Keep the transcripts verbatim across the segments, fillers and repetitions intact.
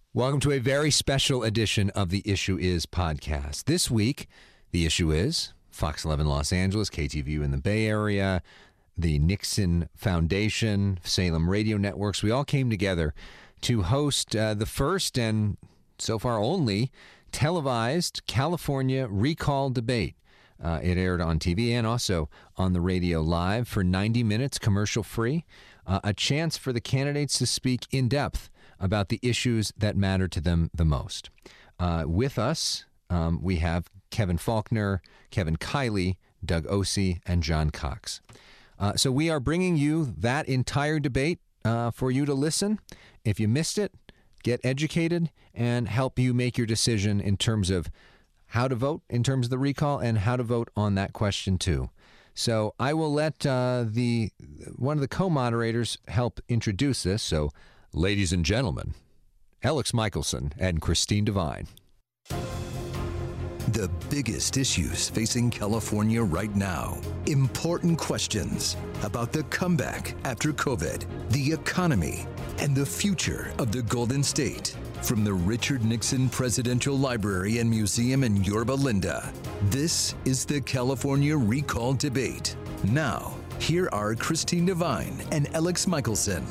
Welcome to a very special edition of the Issue Is podcast. This week, the issue is Fox eleven Los Angeles, K T V U in the Bay Area, the Nixon Foundation, Salem Radio Networks. We all came together to host uh, the first and so far only televised California recall debate. Uh, it aired on T V and also on the radio live for ninety minutes, commercial-free, uh, a chance for the candidates to speak in depth about the issues that matter to them the most. Uh, with us, um, we have Kevin Faulconer, Kevin Kiley, Doug Ose, and John Cox. Uh, so we are bringing you that entire debate uh, for you to listen. If you missed it, get educated and help you make your decision in terms of how to vote in terms of the recall and how to vote on that question too. So I will let uh, the one of the co-moderators help introduce this. So, ladies and gentlemen, Alex Michelson and Christine Devine. The biggest issues facing California right now. Important questions about the comeback after COVID, the economy, and the future of the Golden State. From the Richard Nixon Presidential Library and Museum in Yorba Linda, this is the California Recall Debate. Now, here are Christine Devine and Alex Michelson.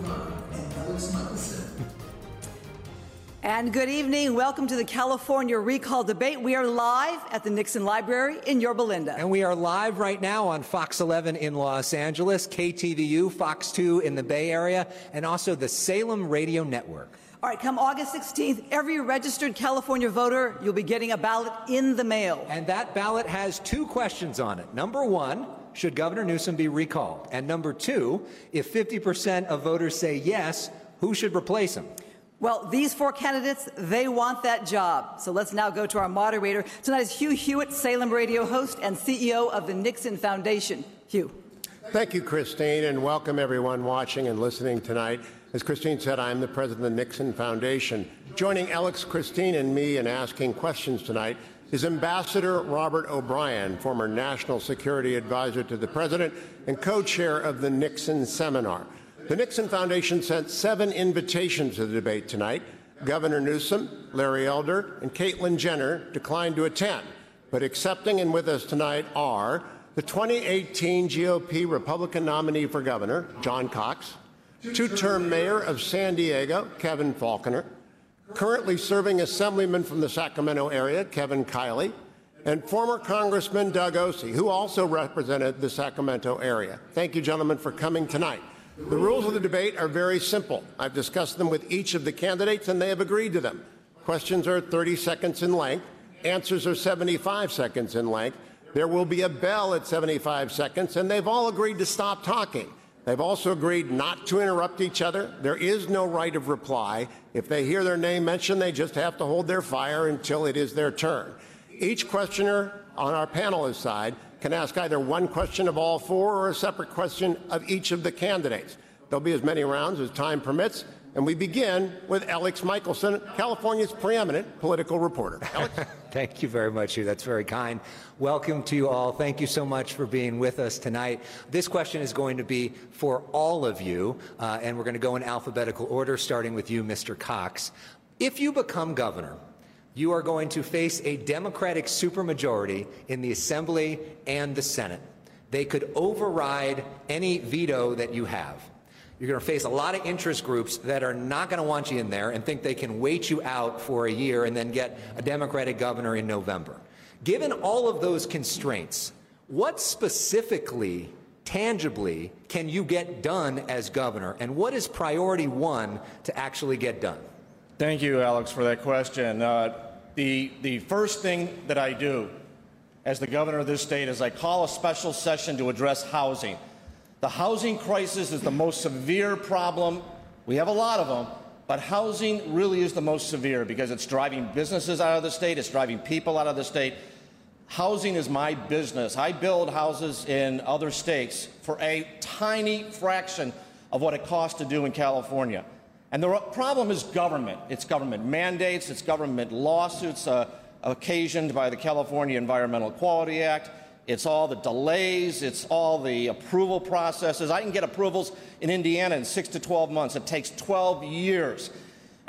And good evening. Welcome to the California Recall Debate. We are live at the Nixon Library in Yorba Linda. And we are live right now on Fox eleven in Los Angeles, K T V U, Fox two in the Bay Area, and also the Salem Radio Network. All right, come August sixteenth, every registered California voter, you'll be getting a ballot in the mail. And that ballot has two questions on it. Number one, should Governor Newsom be recalled? And number two, if fifty percent of voters say yes, who should replace him? Well, these four candidates, they want that job. So let's now go to our moderator. Tonight is Hugh Hewitt, Salem Radio host and C E O of the Nixon Foundation. Hugh. Thank you, Christine, and welcome everyone watching and listening tonight. As Christine said, I'm the president of the Nixon Foundation. Joining Alex, Christine, and me in asking questions tonight is Ambassador Robert O'Brien, former National Security Advisor to the President and co-chair of the Nixon Seminar. The Nixon Foundation sent seven invitations to the debate tonight. Governor Newsom, Larry Elder, and Caitlyn Jenner declined to attend, but accepting and with us tonight are the twenty eighteen G O P Republican nominee for governor, John Cox, two-term mayor of San Diego, Kevin Faulconer, currently serving assemblyman from the Sacramento area, Kevin Kiley, and former Congressman Doug Ose, who also represented the Sacramento area. Thank you, gentlemen, for coming tonight. The rules of the debate are very simple. I've discussed them with each of the candidates, and they have agreed to them. Questions are thirty seconds in length. Answers are seventy-five seconds in length. There will be a bell at seventy-five seconds, and they've all agreed to stop talking. They've also agreed not to interrupt each other. There is no right of reply. If they hear their name mentioned, they just have to hold their fire until it is their turn. Each questioner on our panelist side can ask either one question of all four or a separate question of each of the candidates. There'll be as many rounds as time permits, and we begin with Alex Michelson, California's preeminent political reporter. Alex? Thank you very much, Hugh. That's very kind. Welcome to you all. Thank you so much for being with us tonight. This question is going to be for all of you, uh, and we're going to go in alphabetical order, starting with you, Mister Cox. If you become governor, you are going to face a Democratic supermajority in the Assembly and the Senate. They could override any veto that you have. You're going to face a lot of interest groups that are not going to want you in there and think they can wait you out for a year and then get a Democratic governor in November. Given all of those constraints, what specifically, tangibly, can you get done as governor? And what is priority one to actually get done? Thank you, Alex, for that question. Uh, the, the first thing that I do as the governor of this state is I call a special session to address housing. The housing crisis is the most severe problem. We have a lot of them, but housing really is the most severe because it's driving businesses out of the state, it's driving people out of the state. Housing is my business. I build houses in other states for a tiny fraction of what it costs to do in California. And the problem is government. It's government mandates, it's government lawsuits uh, occasioned by the California Environmental Quality Act. It's all the delays, it's all the approval processes. I can get approvals in Indiana in six to twelve months. It takes twelve years.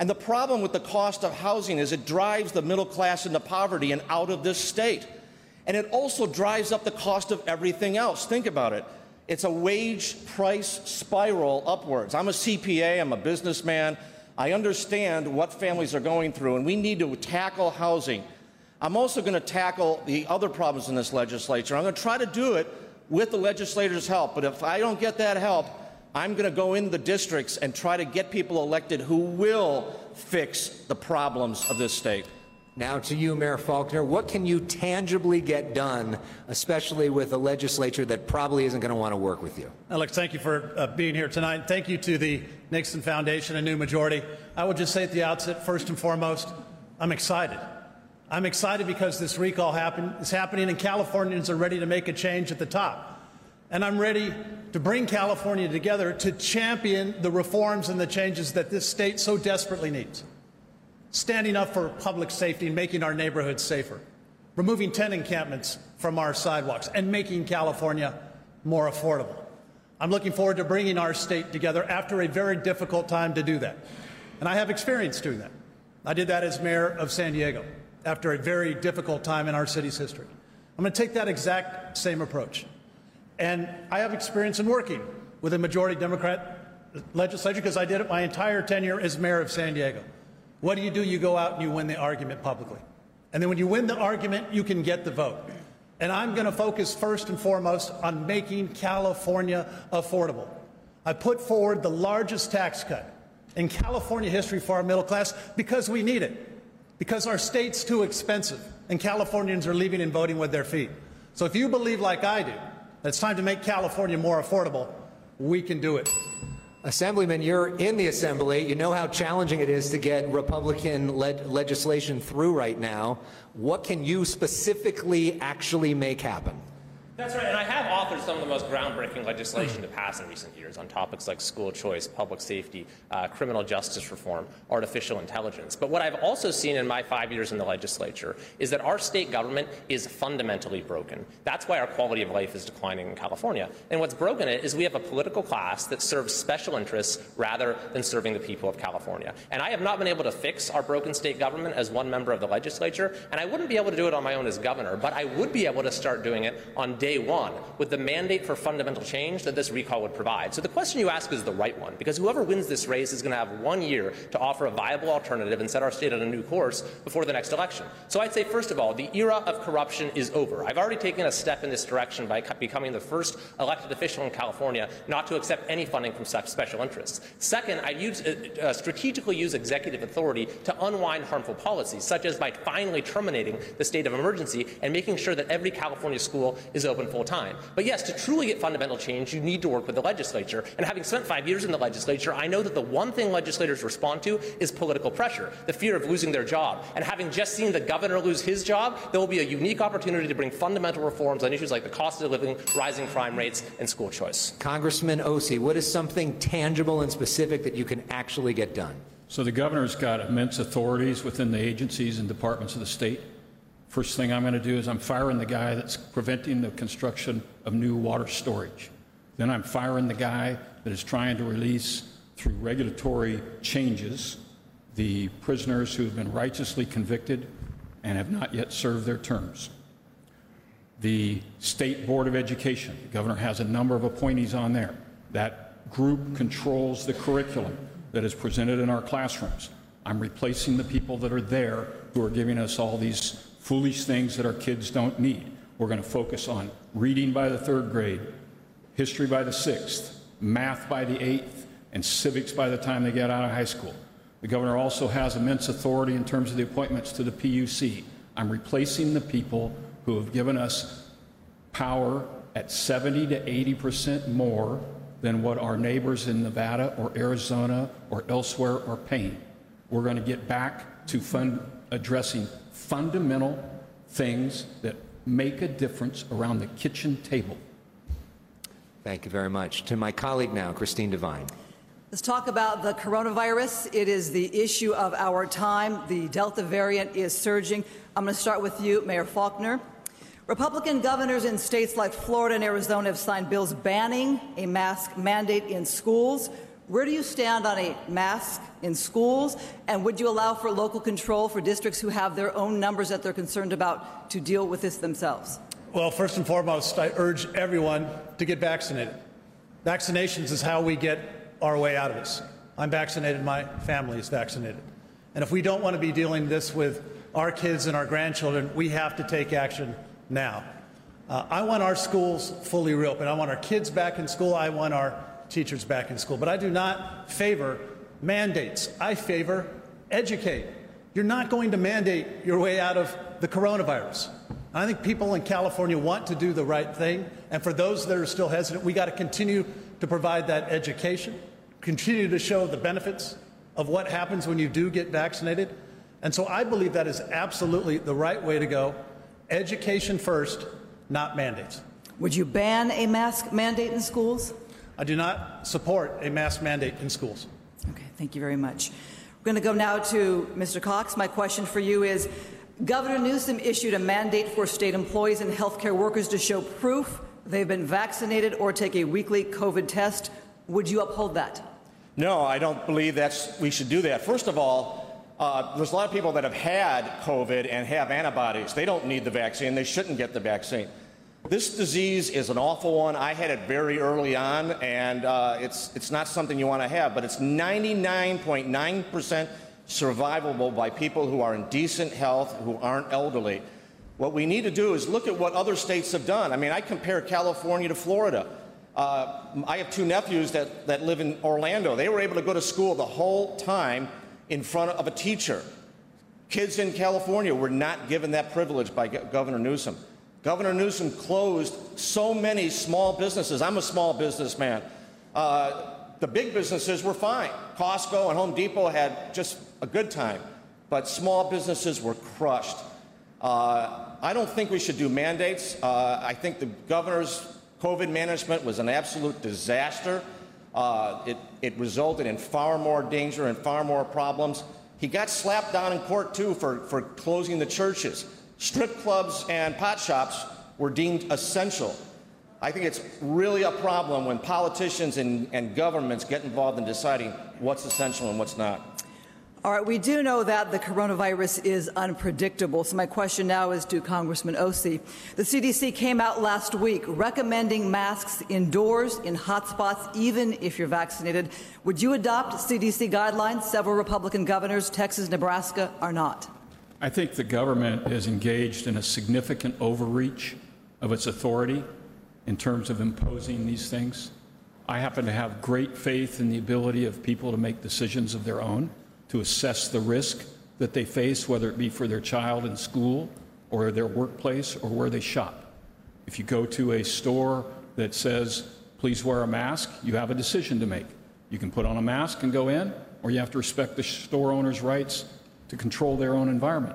And the problem with the cost of housing is it drives the middle class into poverty and out of this state. And it also drives up the cost of everything else. Think about it. It's a wage price spiral upwards. I'm a C P A, I'm a businessman. I understand what families are going through, and we need to tackle housing. I'm also going to tackle the other problems in this legislature. I'm going to try to do it with the legislators' help. But if I don't get that help, I'm going to go in the districts and try to get people elected who will fix the problems of this state. Now to you, Mayor Faulconer, what can you tangibly get done, especially with a legislature that probably isn't going to want to work with you? Alex, thank you for uh, being here tonight. Thank you to the Nixon Foundation and New Majority. I would just say at the outset, first and foremost, I'm excited. I'm excited because this recall happen, is happening and Californians are ready to make a change at the top. And I'm ready to bring California together to champion the reforms and the changes that this state so desperately needs. Standing up for public safety and making our neighborhoods safer, removing tent encampments from our sidewalks, and making California more affordable. I'm looking forward to bringing our state together after a very difficult time to do that. And I have experience doing that. I did that as mayor of San Diego after a very difficult time in our city's history. I'm going to take that exact same approach. And I have experience in working with a majority Democrat legislature because I did it my entire tenure as mayor of San Diego. What do you do? You go out and you win the argument publicly. And then when you win the argument, you can get the vote. And I'm going to focus first and foremost on making California affordable. I put forward the largest tax cut in California history for our middle class because we need it, because our state's too expensive and Californians are leaving and voting with their feet. So if you believe like I do that it's time to make California more affordable, we can do it. Assemblyman, you're in the Assembly. You know how challenging it is to get Republican-led legislation through right now. What can you specifically actually make happen? That's right, and I have authored some of the most groundbreaking legislation to pass in recent years on topics like school choice, public safety, uh, criminal justice reform, artificial intelligence. But what I've also seen in my five years in the legislature is that our state government is fundamentally broken. That's why our quality of life is declining in California. And what's broken it is we have a political class that serves special interests rather than serving the people of California. And I have not been able to fix our broken state government as one member of the legislature, and I wouldn't be able to do it on my own as governor, but I would be able to start doing it on day one with the mandate for fundamental change that this recall would provide. So the question you ask is the right one, because whoever wins this race is going to have one year to offer a viable alternative and set our state on a new course before the next election. So I'd say, first of all, the era of corruption is over. I've already taken a step in this direction by becoming the first elected official in California not to accept any funding from such special interests. Second, I use, uh, strategically use executive authority to unwind harmful policies, such as by finally terminating the state of emergency and making sure that every California school is open full time. But yes, to truly get fundamental change, you need to work with the legislature. And having spent five years in the legislature, I know that the one thing legislators respond to is political pressure, the fear of losing their job. And having just seen the governor lose his job, there will be a unique opportunity to bring fundamental reforms on issues like the cost of living, rising crime rates, and school choice. Congressman Ossie, what is something tangible and specific that you can actually get done? So the governor's got immense authorities within the agencies and departments of the state. First thing I'm going to do is I'm firing the guy that's preventing the construction of new water storage. Then I'm firing the guy that is trying to release, through regulatory changes, the prisoners who have been righteously convicted and have not yet served their terms. The State Board of Education, the governor has a number of appointees on there. That group controls the curriculum that is presented in our classrooms. I'm replacing the people that are there who are giving us all these foolish things that our kids don't need. We're going to focus on reading by the third grade, history by the sixth, math by the eighth, and civics by the time they get out of high school. The governor also has immense authority in terms of the appointments to the P U C. I'm replacing the people who have given us power at seventy to eighty percent more than what our neighbors in Nevada or Arizona or elsewhere are paying. We're going to get back to fund addressing fundamental things that make a difference around the kitchen table. Thank you very much. To my colleague now, Christine Devine. Let's talk about the coronavirus. It is the issue of our time. The Delta variant is surging. I'm going to start with you, Mayor Faulconer. Republican governors in states like Florida and Arizona have signed bills banning a mask mandate in schools, Where do you stand on a mask in schools, and would you allow for local control for districts who have their own numbers that they're concerned about to deal with this themselves? Well, first and foremost, I urge everyone to get vaccinated. Vaccinations is how we get our way out of this. I'm vaccinated, my family is vaccinated. And if we don't want to be dealing this with our kids and our grandchildren, we have to take action now. Uh, I want our schools fully reopened. I want our kids back in school. I want our teachers back in school. But I do not favor mandates. I favor educate. You're not going to mandate your way out of the coronavirus. I think people in California want to do the right thing. And for those that are still hesitant, we got to continue to provide that education, continue to show the benefits of what happens when you do get vaccinated. And so I believe that is absolutely the right way to go. Education first, not mandates. Would you ban a mask mandate in schools? I do not support a mask mandate in schools. Okay, thank you very much. We're going to go now to Mister Cox. My question for you is, Governor Newsom issued a mandate for state employees and healthcare workers to show proof they've been vaccinated or take a weekly COVID test. Would you uphold that? No, I don't believe that's, we should do that. First of all, uh, there's a lot of people that have had COVID and have antibodies. They don't need the vaccine. They shouldn't get the vaccine. This disease is an awful one. I had it very early on, and uh, it's, it's not something you want to have, but it's ninety-nine point nine percent survivable by people who are in decent health, who aren't elderly. What we need to do is look at what other states have done. I mean, I compare California to Florida. Uh, I have two nephews that, that live in Orlando. They were able to go to school the whole time in front of a teacher. Kids in California were not given that privilege by G- Governor Newsom. Governor Newsom closed so many small businesses. I'm a small businessman. Uh, the big businesses were fine. Costco and Home Depot had just a good time, but small businesses were crushed. Uh, I don't think we should do mandates. Uh, I think the governor's COVID management was an absolute disaster. Uh, it, it resulted in far more danger and far more problems. He got slapped down in court, too, for, for closing the churches. Strip clubs and pot shops were deemed essential. I think it's really a problem when politicians and, and governments get involved in deciding what's essential and what's not. All right, we do know that the coronavirus is unpredictable. So my question now is to Congressman Ossie. The C D C came out last week recommending masks indoors in hotspots, even if you're vaccinated. Would you adopt C D C guidelines? Several Republican governors, Texas, Nebraska, are not. I think the government is engaged in a significant overreach of its authority in terms of imposing these things. I happen to have great faith in the ability of people to make decisions of their own, to assess the risk that they face, whether it be for their child in school or their workplace or where they shop. If you go to a store that says, please wear a mask, you have a decision to make. You can put on a mask and go in, or you have to respect the store owner's rights to control their own environment.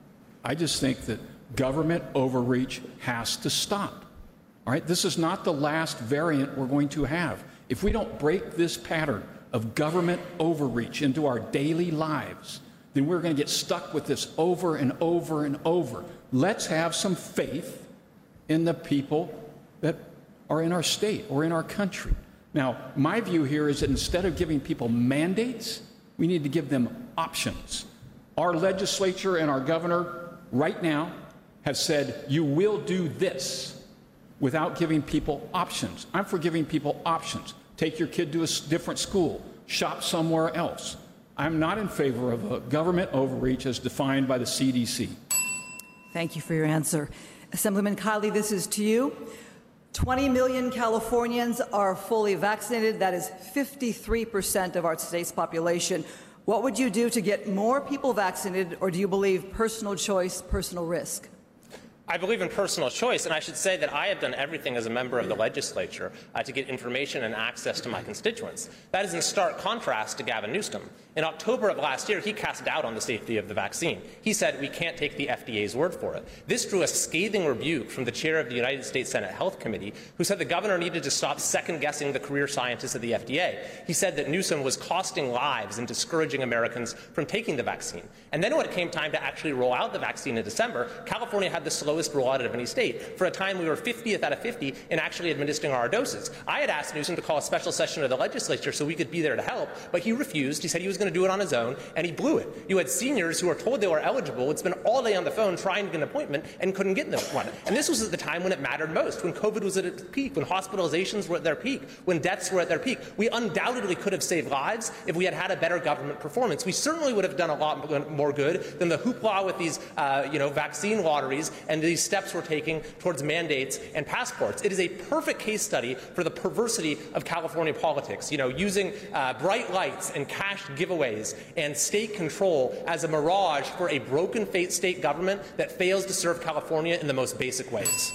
I just think that government overreach has to stop. All right, this is not the last variant we're going to have. If we don't break this pattern of government overreach into our daily lives, then we're going to get stuck with this over and over and over. Let's have some faith in the people that are in our state or in our country. Now, my view here is that instead of giving people mandates, we need to give them options. Our legislature and our governor right now have said, you will do this, without giving people options. I'm for giving people options. Take your kid to a different school, shop somewhere else. I'm not in favor of a government overreach as defined by the C D C. Thank you for your answer. Assemblyman Kiley, this is to you. twenty million Californians are fully vaccinated. That is fifty-three percent of our state's population. What would you do to get more people vaccinated, or do you believe personal choice, personal risk? I believe in personal choice, and I should say that I have done everything as a member of the legislature uh, to get information and access to my constituents. That is in stark contrast to Gavin Newsom. In October of last year, he cast doubt on the safety of the vaccine. He said we can't take the F D A's word for it. This drew a scathing rebuke from the chair of the United States Senate Health Committee, who said the governor needed to stop second-guessing the career scientists of the F D A. He said that Newsom was costing lives and discouraging Americans from taking the vaccine. And then when it came time to actually roll out the vaccine in December, California had the slowest lowest rule out of any state. For a time, we were fiftieth out of fifty in actually administering our doses. I had asked Newsom to call a special session of the legislature so we could be there to help, but he refused. He said he was going to do it on his own, and he blew it. You had seniors who were told they were eligible, would spend all day on the phone trying to get an appointment and couldn't get one. And this was at the time when it mattered most, when COVID was at its peak, when hospitalizations were at their peak, when deaths were at their peak. We undoubtedly could have saved lives if we had had a better government performance. We certainly would have done a lot more good than the hoopla with these uh, you know, vaccine lotteries and these steps we're taking towards mandates and passports. It is a perfect case study for the perversity of California politics, you know, using uh, bright lights and cash giveaways and state control as a mirage for a broken state government that fails to serve California in the most basic ways.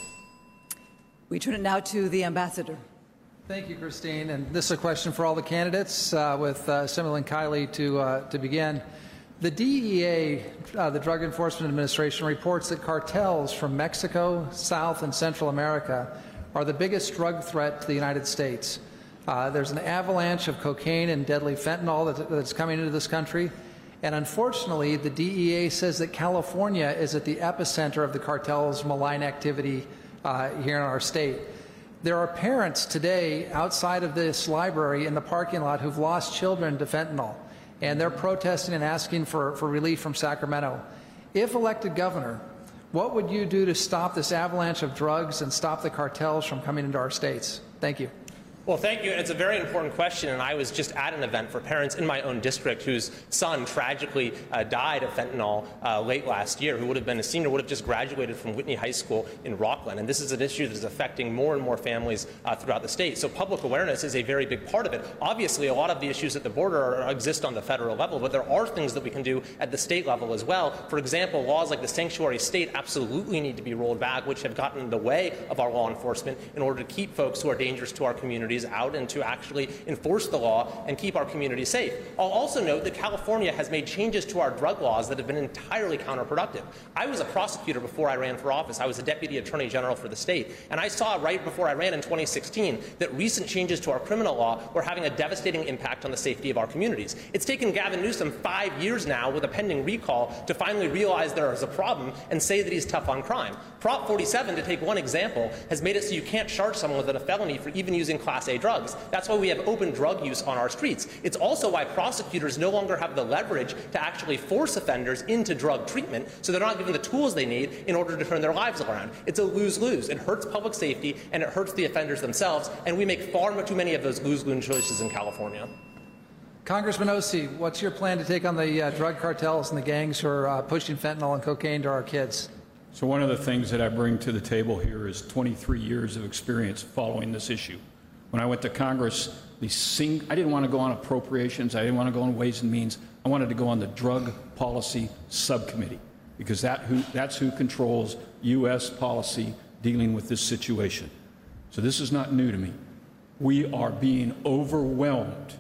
We turn it now to the ambassador. Thank you, Christine. And this is a question for all the candidates, uh, with uh, Senator Lynn Kiley to, uh, to begin. The D E A, uh, the Drug Enforcement Administration, reports that cartels from Mexico, South and Central America are the biggest drug threat to the United States. Uh, there's an avalanche of cocaine and deadly fentanyl that, that's coming into this country. And unfortunately, the D E A says that California is at the epicenter of the cartel's malign activity uh, here in our state. There are parents today outside of this library in the parking lot who've lost children to fentanyl, and they're protesting and asking for, for relief from Sacramento. If elected governor, what would you do to stop this avalanche of drugs and stop the cartels from coming into our states? Thank you. Well, thank you. It's a very important question, and I was just at an event for parents in my own district whose son tragically uh, died of fentanyl uh, late last year, who would have been a senior, would have just graduated from Whitney High School in Rockland. And this is an issue that is affecting more and more families uh, throughout the state. So public awareness is a very big part of it. Obviously, a lot of the issues at the border are, exist on the federal level, but there are things that we can do at the state level as well. For example, laws like the sanctuary state absolutely need to be rolled back, which have gotten in the way of our law enforcement in order to keep folks who are dangerous to our communities out and to actually enforce the law and keep our community safe. I'll also note that California has made changes to our drug laws that have been entirely counterproductive. I was a prosecutor before I ran for office. I was a deputy attorney general for the state, and I saw right before I ran in twenty sixteen that recent changes to our criminal law were having a devastating impact on the safety of our communities. It's taken Gavin Newsom five years now with a pending recall to finally realize there is a problem and say that he's tough on crime. Prop forty-seven, to take one example, has made it so you can't charge someone with a felony for even using Class A drugs. That's why we have open drug use on our streets. It's also why prosecutors no longer have the leverage to actually force offenders into drug treatment, so they're not given the tools they need in order to turn their lives around. It's a lose-lose. It hurts public safety, and it hurts the offenders themselves, and we make far too many of those lose-lose choices in California. Congressman Ossie, what's your plan to take on the uh, drug cartels and the gangs who are uh, pushing fentanyl and cocaine to our kids? So one of the things that I bring to the table here is twenty-three years of experience following this issue. When I went to Congress, the sing I didn't want to go on appropriations. I didn't want to go on Ways and Means. I wanted to go on the Drug Policy Subcommittee, because that who, that's who controls U S policy dealing with this situation. So this is not new to me. We are being overwhelmed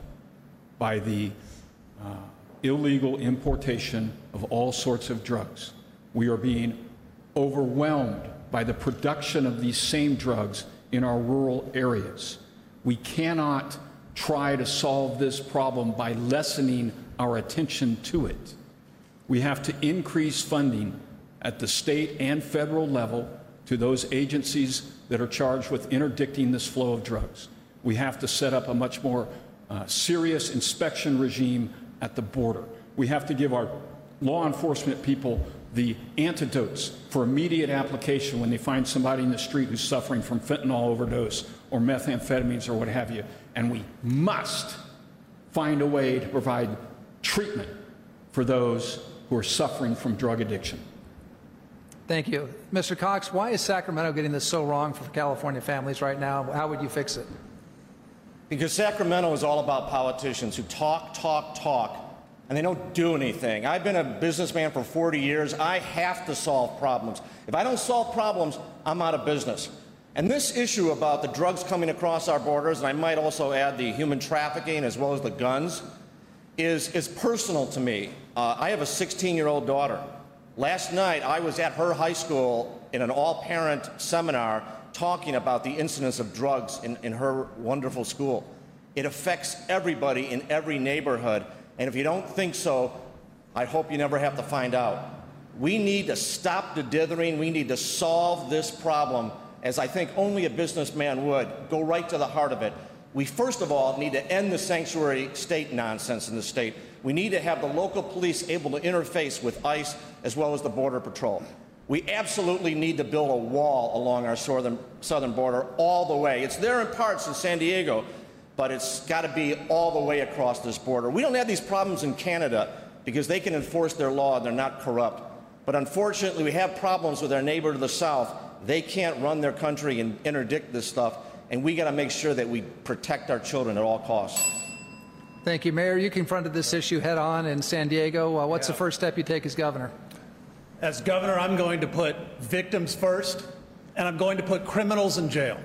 by the uh, illegal importation of all sorts of drugs. We are being overwhelmed by the production of these same drugs in our rural areas. We cannot try to solve this problem by lessening our attention to it. We have to increase funding at the state and federal level to those agencies that are charged with interdicting this flow of drugs. We have to set up a much more uh, serious inspection regime at the border. We have to give our law enforcement people the antidotes for immediate application when they find somebody in the street who's suffering from fentanyl overdose or methamphetamines or what have you. And we must find a way to provide treatment for those who are suffering from drug addiction. Thank you. Mister Cox, why is Sacramento getting this so wrong for California families right now? How would you fix it? Because Sacramento is all about politicians who talk, talk, talk, and they don't do anything. I've been a businessman for forty years. I have to solve problems. If I don't solve problems, I'm out of business. And this issue about the drugs coming across our borders, and I might also add the human trafficking as well as the guns, is, is personal to me. Uh, I have a sixteen-year-old daughter. Last night, I was at her high school in an all-parent seminar talking about the incidence of drugs in, in her wonderful school. It affects everybody in every neighborhood. And if you don't think so, I hope you never have to find out. We need to stop the dithering. We need to solve this problem, as I think only a businessman would, go right to the heart of it. We, first of all, need to end the sanctuary state nonsense in the state. We need to have the local police able to interface with ICE as well as the Border Patrol. We absolutely need to build a wall along our southern, southern border all the way. It's there in parts in San Diego, but it's got to be all the way across this border. We don't have these problems in Canada because they can enforce their law and they're not corrupt. But unfortunately, we have problems with our neighbor to the south. They can't run their country and interdict this stuff, and we got to make sure that we protect our children at all costs. Thank you, Mayor. You confronted this issue head on in San Diego. Uh, what's yeah. the first step you take as governor? As governor, I'm going to put victims first, and I'm going to put criminals in jail,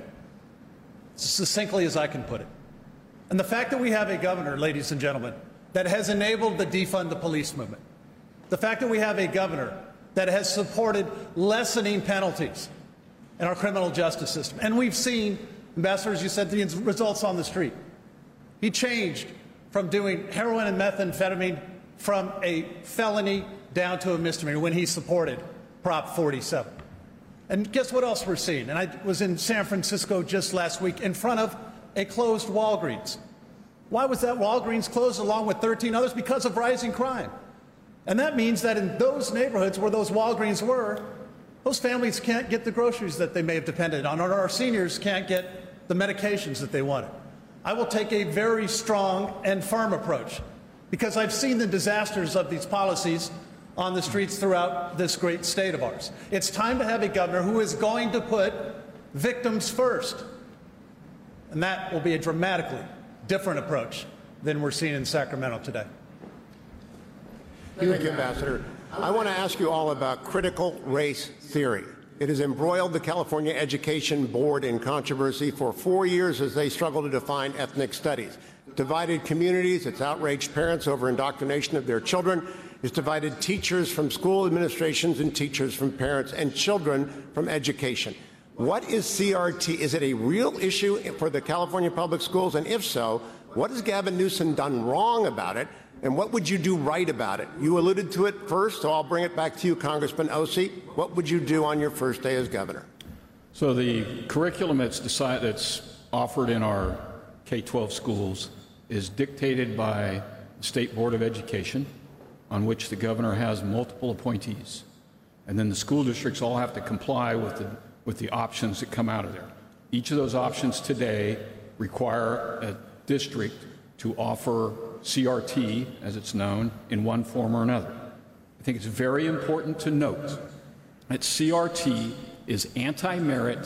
as succinctly as I can put it. And the fact that we have a governor, ladies and gentlemen, that has enabled the defund the police movement, the fact that we have a governor that has supported lessening penalties in our criminal justice system. And we've seen, Ambassador, as you said, the results on the street. He changed from doing heroin and methamphetamine from a felony down to a misdemeanor when he supported Prop forty-seven. And guess what else we're seeing? And I was in San Francisco just last week in front of a closed Walgreens. Why was that Walgreens closed along with thirteen others? Because of rising crime. And that means that in those neighborhoods where those Walgreens were, those families can't get the groceries that they may have depended on, or our seniors can't get the medications that they wanted. I will take a very strong and firm approach because I've seen the disasters of these policies on the streets throughout this great state of ours. It's time to have a governor who is going to put victims first. And that will be a dramatically different approach than we're seeing in Sacramento today. Thank you, Ambassador. I want to ask you all about critical race theory. It has embroiled the California Education Board in controversy for four years as they struggle to define ethnic studies. Divided communities, it's outraged parents over indoctrination of their children. It's divided teachers from school administrations and teachers from parents and children from education. What is C R T? Is it a real issue for the California public schools? And if so, what has Gavin Newsom done wrong about it? And what would you do right about it? You alluded to it first, so I'll bring it back to you, Congressman Ossie. What would you do on your first day as governor? So the curriculum that's, decide, that's offered in our K twelve schools is dictated by the State Board of Education, on which the governor has multiple appointees. And then the school districts all have to comply with the, with the options that come out of there. Each of those options today require a district to offer C R T, as it's known, in one form or another. I think it's very important to note that C R T is anti-merit,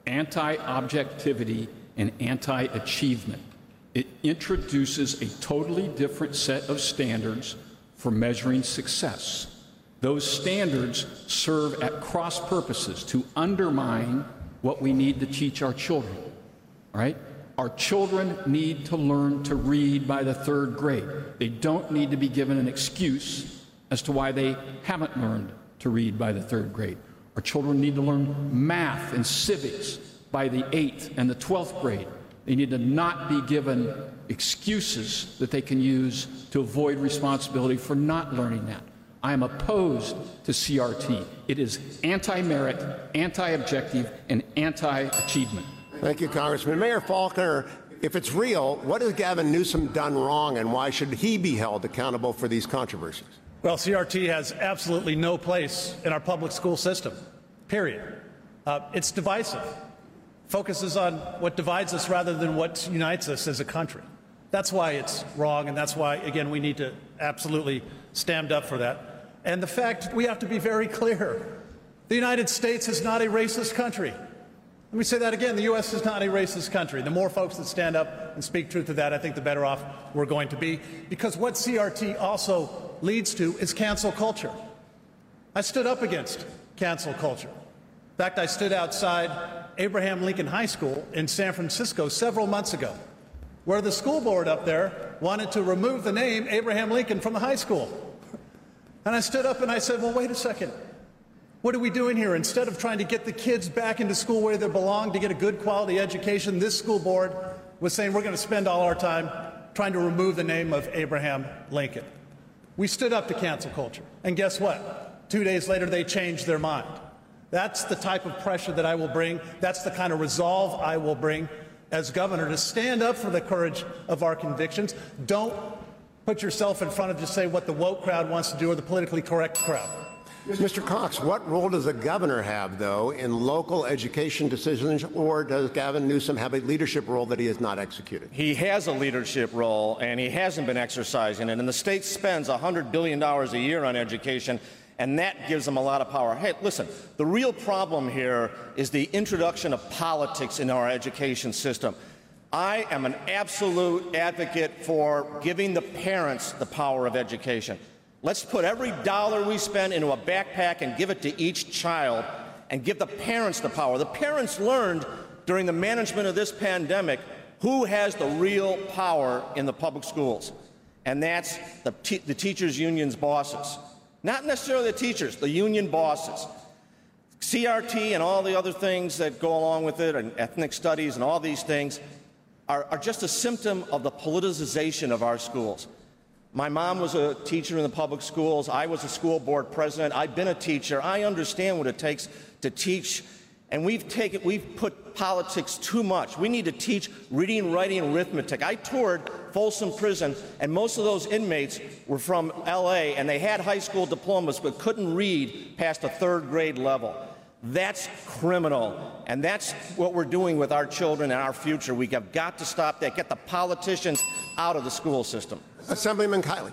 anti-objectivity, and anti-achievement. It introduces a totally different set of standards for measuring success. Those standards serve at cross purposes to undermine what we need to teach our children, right? Our children need to learn to read by the third grade. They don't need to be given an excuse as to why they haven't learned to read by the third grade. Our children need to learn math and civics by the eighth and the twelfth grade. They need to not be given excuses that they can use to avoid responsibility for not learning that. I am opposed to C R T. It is anti-merit, anti-objective, and anti-achievement. Thank you, Congressman. Mayor Faulconer, if it's real, what has Gavin Newsom done wrong, and why should he be held accountable for these controversies? Well, C R T has absolutely no place in our public school system, period. Uh, it's divisive. Focuses on what divides us rather than what unites us as a country. That's why it's wrong, and that's why, again, we need to absolutely stand up for that. And the fact, we have to be very clear, the United States is not a racist country. Let me say that again, the U S is not a racist country. The more folks that stand up and speak truth to that, I think the better off we're going to be. Because what C R T also leads to is cancel culture. I stood up against cancel culture. In fact, I stood outside Abraham Lincoln High School in San Francisco several months ago, where the school board up there wanted to remove the name Abraham Lincoln from the high school. And I stood up and I said, well, wait a second. What are we doing here? Instead of trying to get the kids back into school where they belong to get a good quality education, this school board was saying we're going to spend all our time trying to remove the name of Abraham Lincoln. We stood up to cancel culture. And guess what? Two days later, they changed their mind. That's the type of pressure that I will bring. That's the kind of resolve I will bring as governor, to stand up for the courage of our convictions. Don't put yourself in front of just say what the woke crowd wants to do or the politically correct crowd. Mister Cox, what role does a governor have, though, in local education decisions, or does Gavin Newsom have a leadership role that he has not executed? He has a leadership role, and he hasn't been exercising it. And the state spends one hundred billion dollars a year on education, and that gives them a lot of power. Hey, listen, the real problem here is the introduction of politics in our education system. I am an absolute advocate for giving the parents the power of education. Let's put every dollar we spend into a backpack and give it to each child and give the parents the power. The parents learned during the management of this pandemic who has the real power in the public schools, and that's the, te the teachers' union's bosses. Not necessarily the teachers, the union bosses. C R T and all the other things that go along with it, and ethnic studies and all these things, are, are just a symptom of the politicization of our schools. My mom was a teacher in the public schools. I was a school board president. I've been a teacher. I understand what it takes to teach. And we've taken, we've put politics too much. We need to teach reading, writing, and arithmetic. I toured Folsom Prison, and most of those inmates were from L A, and they had high school diplomas but couldn't read past a third grade level. That's criminal, and that's what we're doing with our children and our future. We have got to stop that, get the politicians out of the school system. Assemblyman Kiley.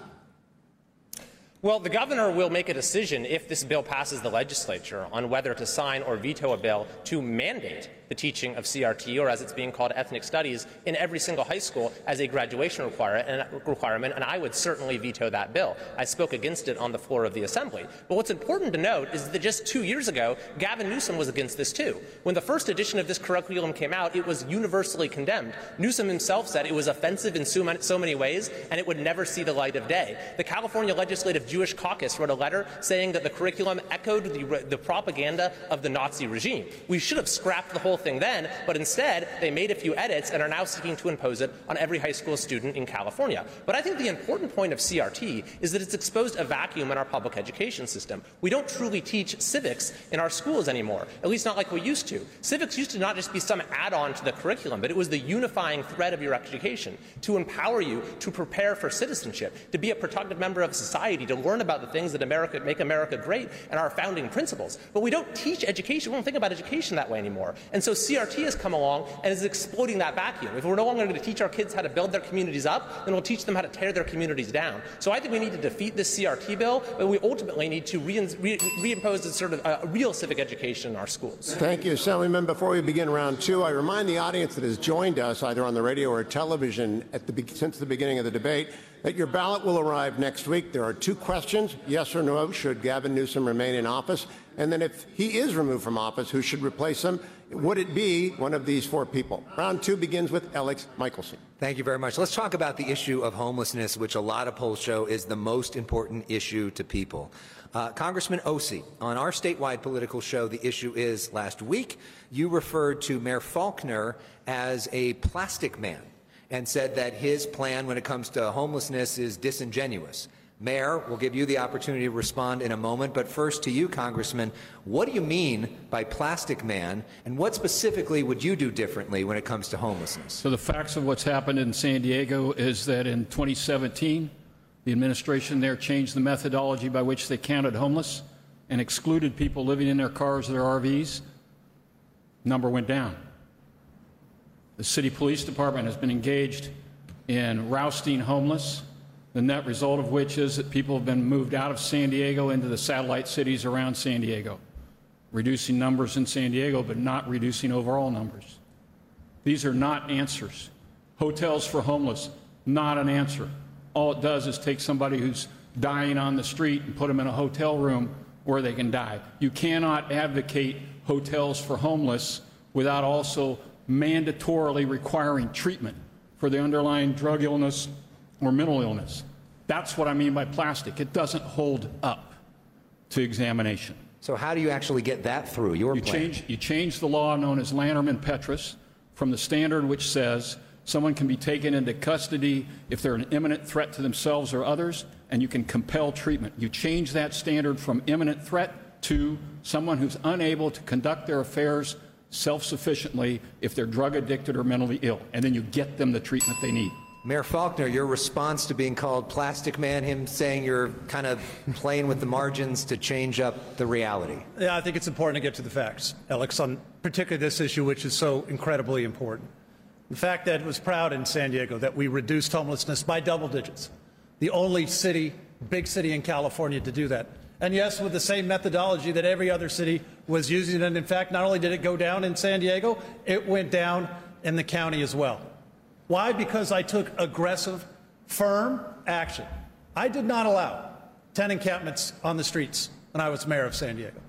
Well, the governor will make a decision if this bill passes the legislature on whether to sign or veto a bill to mandate the teaching of C R T, or as it's being called, ethnic studies, in every single high school as a graduation requirement, and I would certainly veto that bill. I spoke against it on the floor of the Assembly. But what's important to note is that just two years ago, Gavin Newsom was against this too. When the first edition of this curriculum came out, it was universally condemned. Newsom himself said it was offensive in so many, so many ways, and it would never see the light of day. The California Legislative Jewish Caucus wrote a letter saying that the curriculum echoed the, the propaganda of the Nazi regime. We should have scrapped the whole thing then, but instead they made a few edits and are now seeking to impose it on every high school student in California. But I think the important point of C R T is that it's exposed a vacuum in our public education system. We don't truly teach civics in our schools anymore, at least not like we used to. Civics used to not just be some add-on to the curriculum, but it was the unifying thread of your education to empower you to prepare for citizenship, to be a productive member of society, to learn about the things that America make America great and our founding principles. But we don't teach education. We don't think about education that way anymore. And so C R T has come along and is exploiting that vacuum. If we're no longer going to teach our kids how to build their communities up, then we'll teach them how to tear their communities down. So I think we need to defeat this C R T bill, but we ultimately need to re re reimpose a sort of a real civic education in our schools. Thank you, Assemblyman. Before we begin round two, I remind the audience that has joined us either on the radio or television at the, since the beginning of the debate that your ballot will arrive next week. There are two questions, yes or no, should Gavin Newsom remain in office? And then if he is removed from office, who should replace him? Would it be one of these four people? Round two begins with Alex Michelson. Thank you very much. Let's talk about the issue of homelessness, which a lot of polls show is the most important issue to people. Uh, Congressman Ossie, on our statewide political show, The Issue Is, last week, you referred to Mayor Faulconer as a plastic man and said that his plan when it comes to homelessness is disingenuous. Mayor, we'll give you the opportunity to respond in a moment, but first to you, Congressman, what do you mean by plastic man, and what specifically would you do differently when it comes to homelessness? So the facts of what's happened in San Diego is that in twenty seventeen, the administration there changed the methodology by which they counted homeless and excluded people living in their cars or their R Vs. Number went down. The city police department has been engaged in rousting homeless, the net result of which is that people have been moved out of San Diego into the satellite cities around San Diego, reducing numbers in San Diego, but not reducing overall numbers. These are not answers. Hotels for homeless, not an answer. All it does is take somebody who's dying on the street and put them in a hotel room where they can die. You cannot advocate hotels for homeless without also mandatorily requiring treatment for the underlying drug illness or mental illness. That's what I mean by plastic. It doesn't hold up to examination. So how do you actually get that through your you plan? Change, you change the law known as Lanterman-Petrus from the standard which says someone can be taken into custody if they're an imminent threat to themselves or others and you can compel treatment. You change that standard from imminent threat to someone who's unable to conduct their affairs self-sufficiently if they're drug addicted or mentally ill, and then you get them the treatment they need. Mayor Faulconer, your response to being called Plastic Man, him saying you're kind of playing with the margins to change up the reality. Yeah, I think it's important to get to the facts, Alex, on particularly this issue, which is so incredibly important. The fact that it was proud in San Diego that we reduced homelessness by double digits, the only city, big city in California to do that. And yes, with the same methodology that every other city was using. And in fact, not only did it go down in San Diego, it went down in the county as well. Why? Because I took aggressive, firm action. I did not allow ten encampments on the streets when I was mayor of San Diego.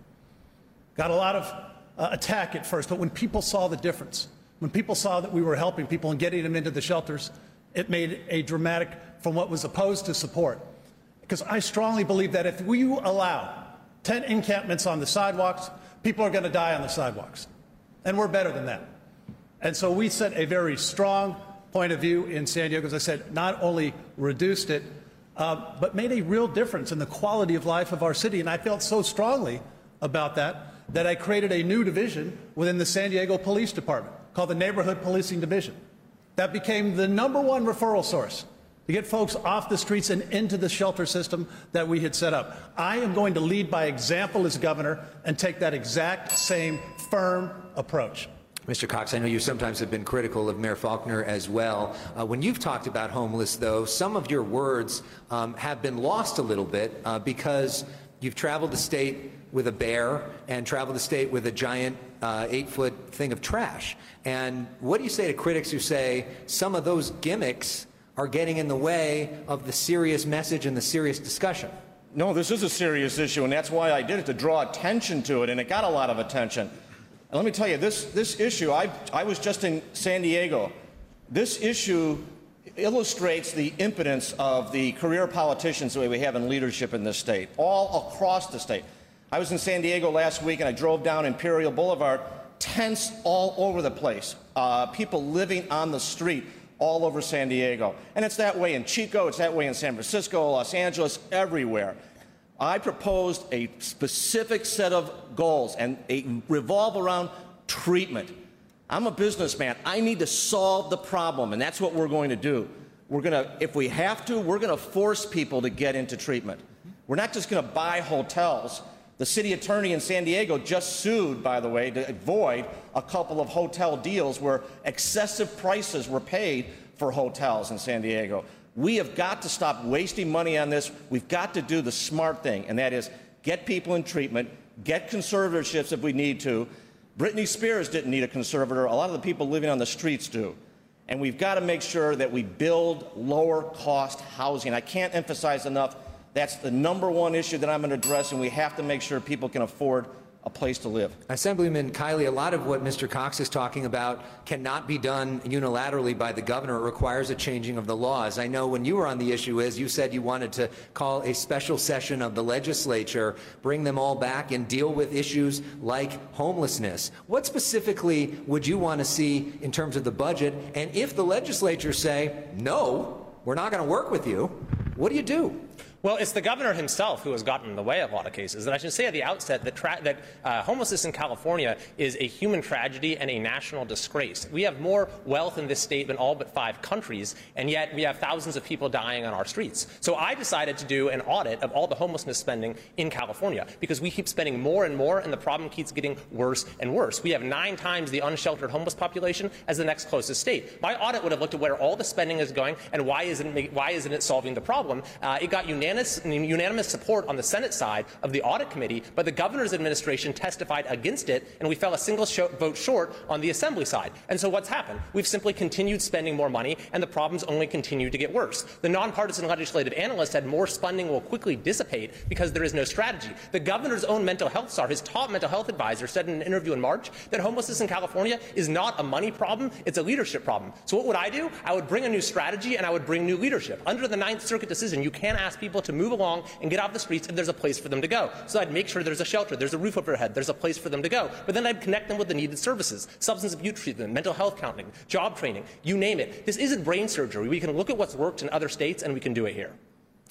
Got a lot of uh, attack at first, but when people saw the difference, when people saw that we were helping people and getting them into the shelters, it made a dramatic from what was opposed to support. Because I strongly believe that if we allow ten encampments on the sidewalks, people are going to die on the sidewalks. And we're better than that. And so we set a very strong point of view in San Diego, as I said, not only reduced it, uh, but made a real difference in the quality of life of our city. And I felt so strongly about that that I created a new division within the San Diego Police Department called the Neighborhood Policing Division. That became the number one referral source to get folks off the streets and into the shelter system that we had set up. I am going to lead by example as governor and take that exact same firm approach. Mister Cox, I know you sometimes have been critical of Mayor Faulconer as well. Uh, when you've talked about homeless, though, some of your words um, have been lost a little bit uh, because you've traveled the state with a bear and traveled the state with a giant uh, eight-foot thing of trash. And what do you say to critics who say some of those gimmicks are getting in the way of the serious message and the serious discussion? No, this is a serious issue, and that's why I did it, to draw attention to it, and it got a lot of attention. And let me tell you, this, this issue, I, I was just in San Diego. This issue illustrates the impotence of the career politicians that we have in leadership in this state, all across the state. I was in San Diego last week, and I drove down Imperial Boulevard, tents all over the place, uh, people living on the street all over San Diego. And it's that way in Chico, it's that way in San Francisco, Los Angeles, everywhere. I proposed a specific set of goals, and they revolve around treatment. I'm a businessman. I need to solve the problem, and that's what we're going to do. We're going to, if we have to, we're going to force people to get into treatment. We're not just going to buy hotels. The city attorney in San Diego just sued, by the way, to avoid a couple of hotel deals where excessive prices were paid for hotels in San Diego. We have got to stop wasting money on this. We've got to do the smart thing, and that is get people in treatment, get conservatorships if we need to. Britney Spears didn't need a conservator. A lot of the people living on the streets do. And we've got to make sure that we build lower-cost housing. I can't emphasize enough that's the number one issue that I'm going to address, and we have to make sure people can afford a place to live. Assemblyman Kiley, a lot of what Mister Cox is talking about cannot be done unilaterally by the governor. It requires a changing of the laws. I know when you were on the issue, is you said you wanted to call a special session of the legislature, bring them all back and deal with issues like homelessness. What specifically would you want to see in terms of the budget? And if the legislature say, no, we're not going to work with you, what do you do? Well, it's the governor himself who has gotten in the way of a lot of cases. And I should say at the outset that, tra that uh, homelessness in California is a human tragedy and a national disgrace. We have more wealth in this state than all but five countries, and yet we have thousands of people dying on our streets. So I decided to do an audit of all the homelessness spending in California, because we keep spending more and more, and the problem keeps getting worse and worse. We have nine times the unsheltered homeless population as the next closest state. My audit would have looked at where all the spending is going and why isn't it, why isn't it solving the problem. Uh, it got unanimous unanimous support on the Senate side of the audit committee, but the governor's administration testified against it, and we fell a single sh vote short on the assembly side. And so what's happened? We've simply continued spending more money, and the problems only continue to get worse. The nonpartisan legislative analyst said more spending will quickly dissipate because there is no strategy. The governor's own mental health czar, his top mental health advisor, said in an interview in March that homelessness in California is not a money problem, it's a leadership problem. So what would I do? I would bring a new strategy, and I would bring new leadership. Under the Ninth Circuit decision, you can't ask people to move along and get off the streets if there's a place for them to go. So I'd make sure there's a shelter, there's a roof over their head, there's a place for them to go. But then I'd connect them with the needed services, substance abuse treatment, mental health counseling, job training, you name it. This isn't brain surgery. We can look at what's worked in other states, and we can do it here.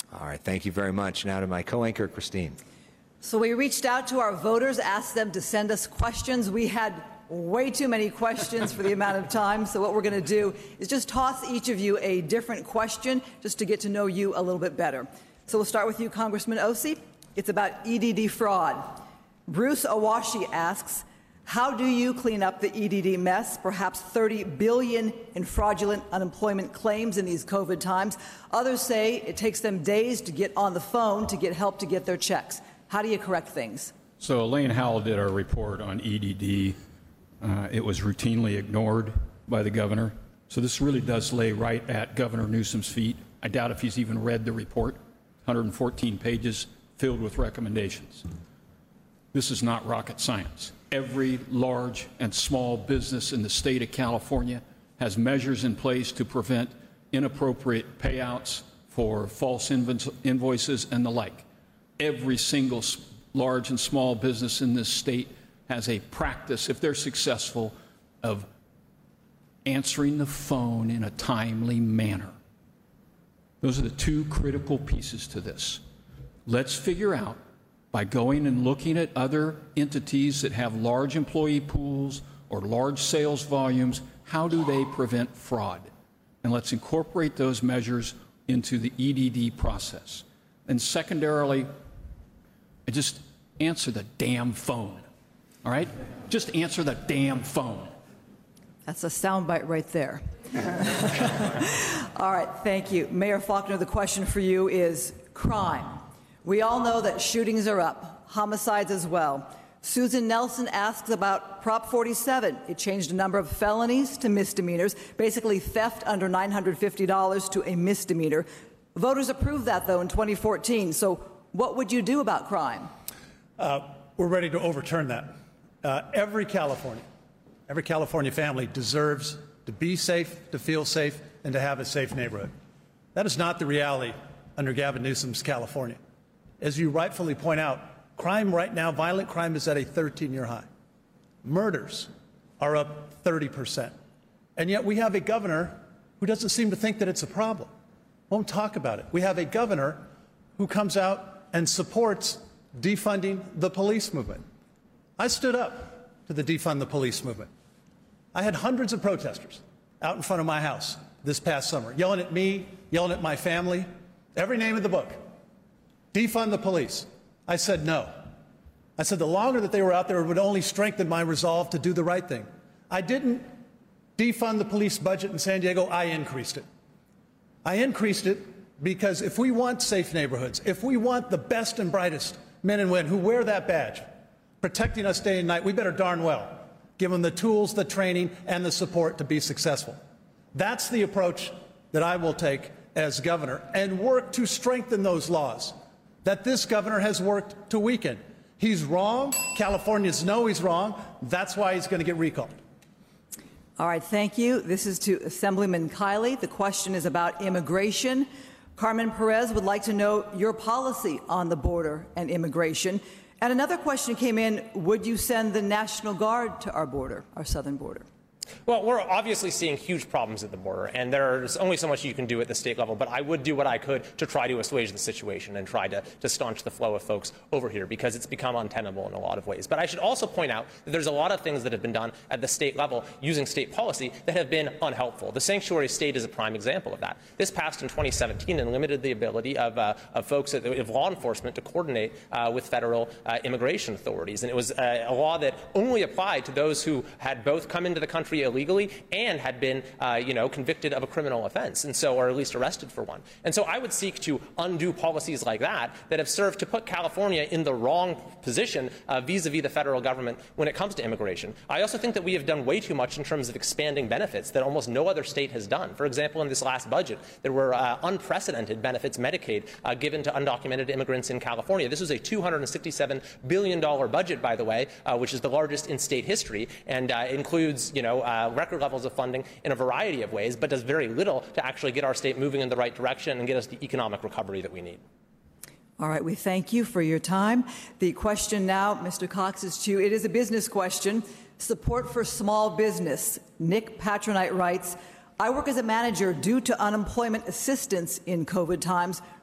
All right. Thank you very much. Now to my co-anchor, Christine. So we reached out to our voters, asked them to send us questions. We had way too many questions for the amount of time. So what we're going to do is just toss each of you a different question just to get to know you a little bit better. So we'll start with you, Congressman Ossie. It's about E D D fraud. Bruce Awashi asks, how do you clean up the E D D mess? Perhaps thirty billion dollars in fraudulent unemployment claims in these COVID times. Others say it takes them days to get on the phone to get help to get their checks. How do you correct things? So Elaine Howell did our report on E D D. Uh, it was routinely ignored by the governor. So this really does lay right at Governor Newsom's feet. I doubt if he's even read the report, one hundred fourteen pages filled with recommendations. This is not rocket science. Every large and small business in the state of California has measures in place to prevent inappropriate payouts for false invoices and the like. Every single large and small business in this state has a practice, if they're successful, of answering the phone in a timely manner. Those are the two critical pieces to this. Let's figure out, by going and looking at other entities that have large employee pools or large sales volumes, how do they prevent fraud? And let's incorporate those measures into the E D D process. And secondarily, just answer the damn phone, all right? Just answer the damn phone. That's a soundbite right there. All right, thank you. Mayor Faulconer, the question for you is crime. We all know that shootings are up, homicides as well. Susan Nelson asks about Prop forty-seven. It changed a number of felonies to misdemeanors, basically theft under nine hundred fifty dollars to a misdemeanor. Voters approved that, though, in twenty fourteen. So what would you do about crime? Uh, we're ready to overturn that. Uh, every Californian, every California family deserves to be safe, to feel safe, and to have a safe neighborhood. That is not the reality under Gavin Newsom's California. As you rightfully point out, crime right now, violent crime is at a thirteen-year high. Murders are up thirty percent. And yet we have a governor who doesn't seem to think that it's a problem, won't talk about it. We have a governor who comes out and supports defunding the police movement. I stood up to the defund the police movement. I had hundreds of protesters out in front of my house this past summer, yelling at me, yelling at my family, every name in the book. Defund the police. I said no. I said the longer that they were out there, it would only strengthen my resolve to do the right thing. I didn't defund the police budget in San Diego, I increased it. I increased it because if we want safe neighborhoods, if we want the best and brightest men and women who wear that badge, protecting us day and night, we better darn well give them the tools, the training, and the support to be successful. That's the approach that I will take as governor, and work to strengthen those laws that this governor has worked to weaken. He's wrong. Californians know he's wrong. That's why he's going to get recalled. All right, thank you. This is to Assemblyman Kiley. The question is about immigration. Carmen Perez would like to know your policy on the border and immigration. And another question came in, would you send the National Guard to our border, our southern border? Well, we're obviously seeing huge problems at the border, and there's only so much you can do at the state level, but I would do what I could to try to assuage the situation and try to, to staunch the flow of folks over here, because it's become untenable in a lot of ways. But I should also point out that there's a lot of things that have been done at the state level using state policy that have been unhelpful. The sanctuary state is a prime example of that. This passed in twenty seventeen and limited the ability of, uh, of folks, at, of law enforcement, to coordinate uh, with federal uh, immigration authorities. And it was uh, a law that only applied to those who had both come into the country illegally and had been, uh, you know, convicted of a criminal offense, and so, or at least arrested for one. And so I would seek to undo policies like that that have served to put California in the wrong position uh, vis-a-vis the federal government when it comes to immigration. I also think that we have done way too much in terms of expanding benefits that almost no other state has done. For example, in this last budget, there were uh, unprecedented benefits, Medicaid, uh, given to undocumented immigrants in California. This was a two hundred sixty-seven billion dollars budget, by the way, uh, which is the largest in state history, and uh, includes, you know, uh, record levels of funding in a variety of ways, but does very little to actually get our state moving in the right direction and get us the economic recovery that we need. All right, we thank you for your time. The question now, Mister Cox, is to you. It is a business question. Support for small business. Nick Patronite writes, I work as a manager due to unemployment assistance in COVID times.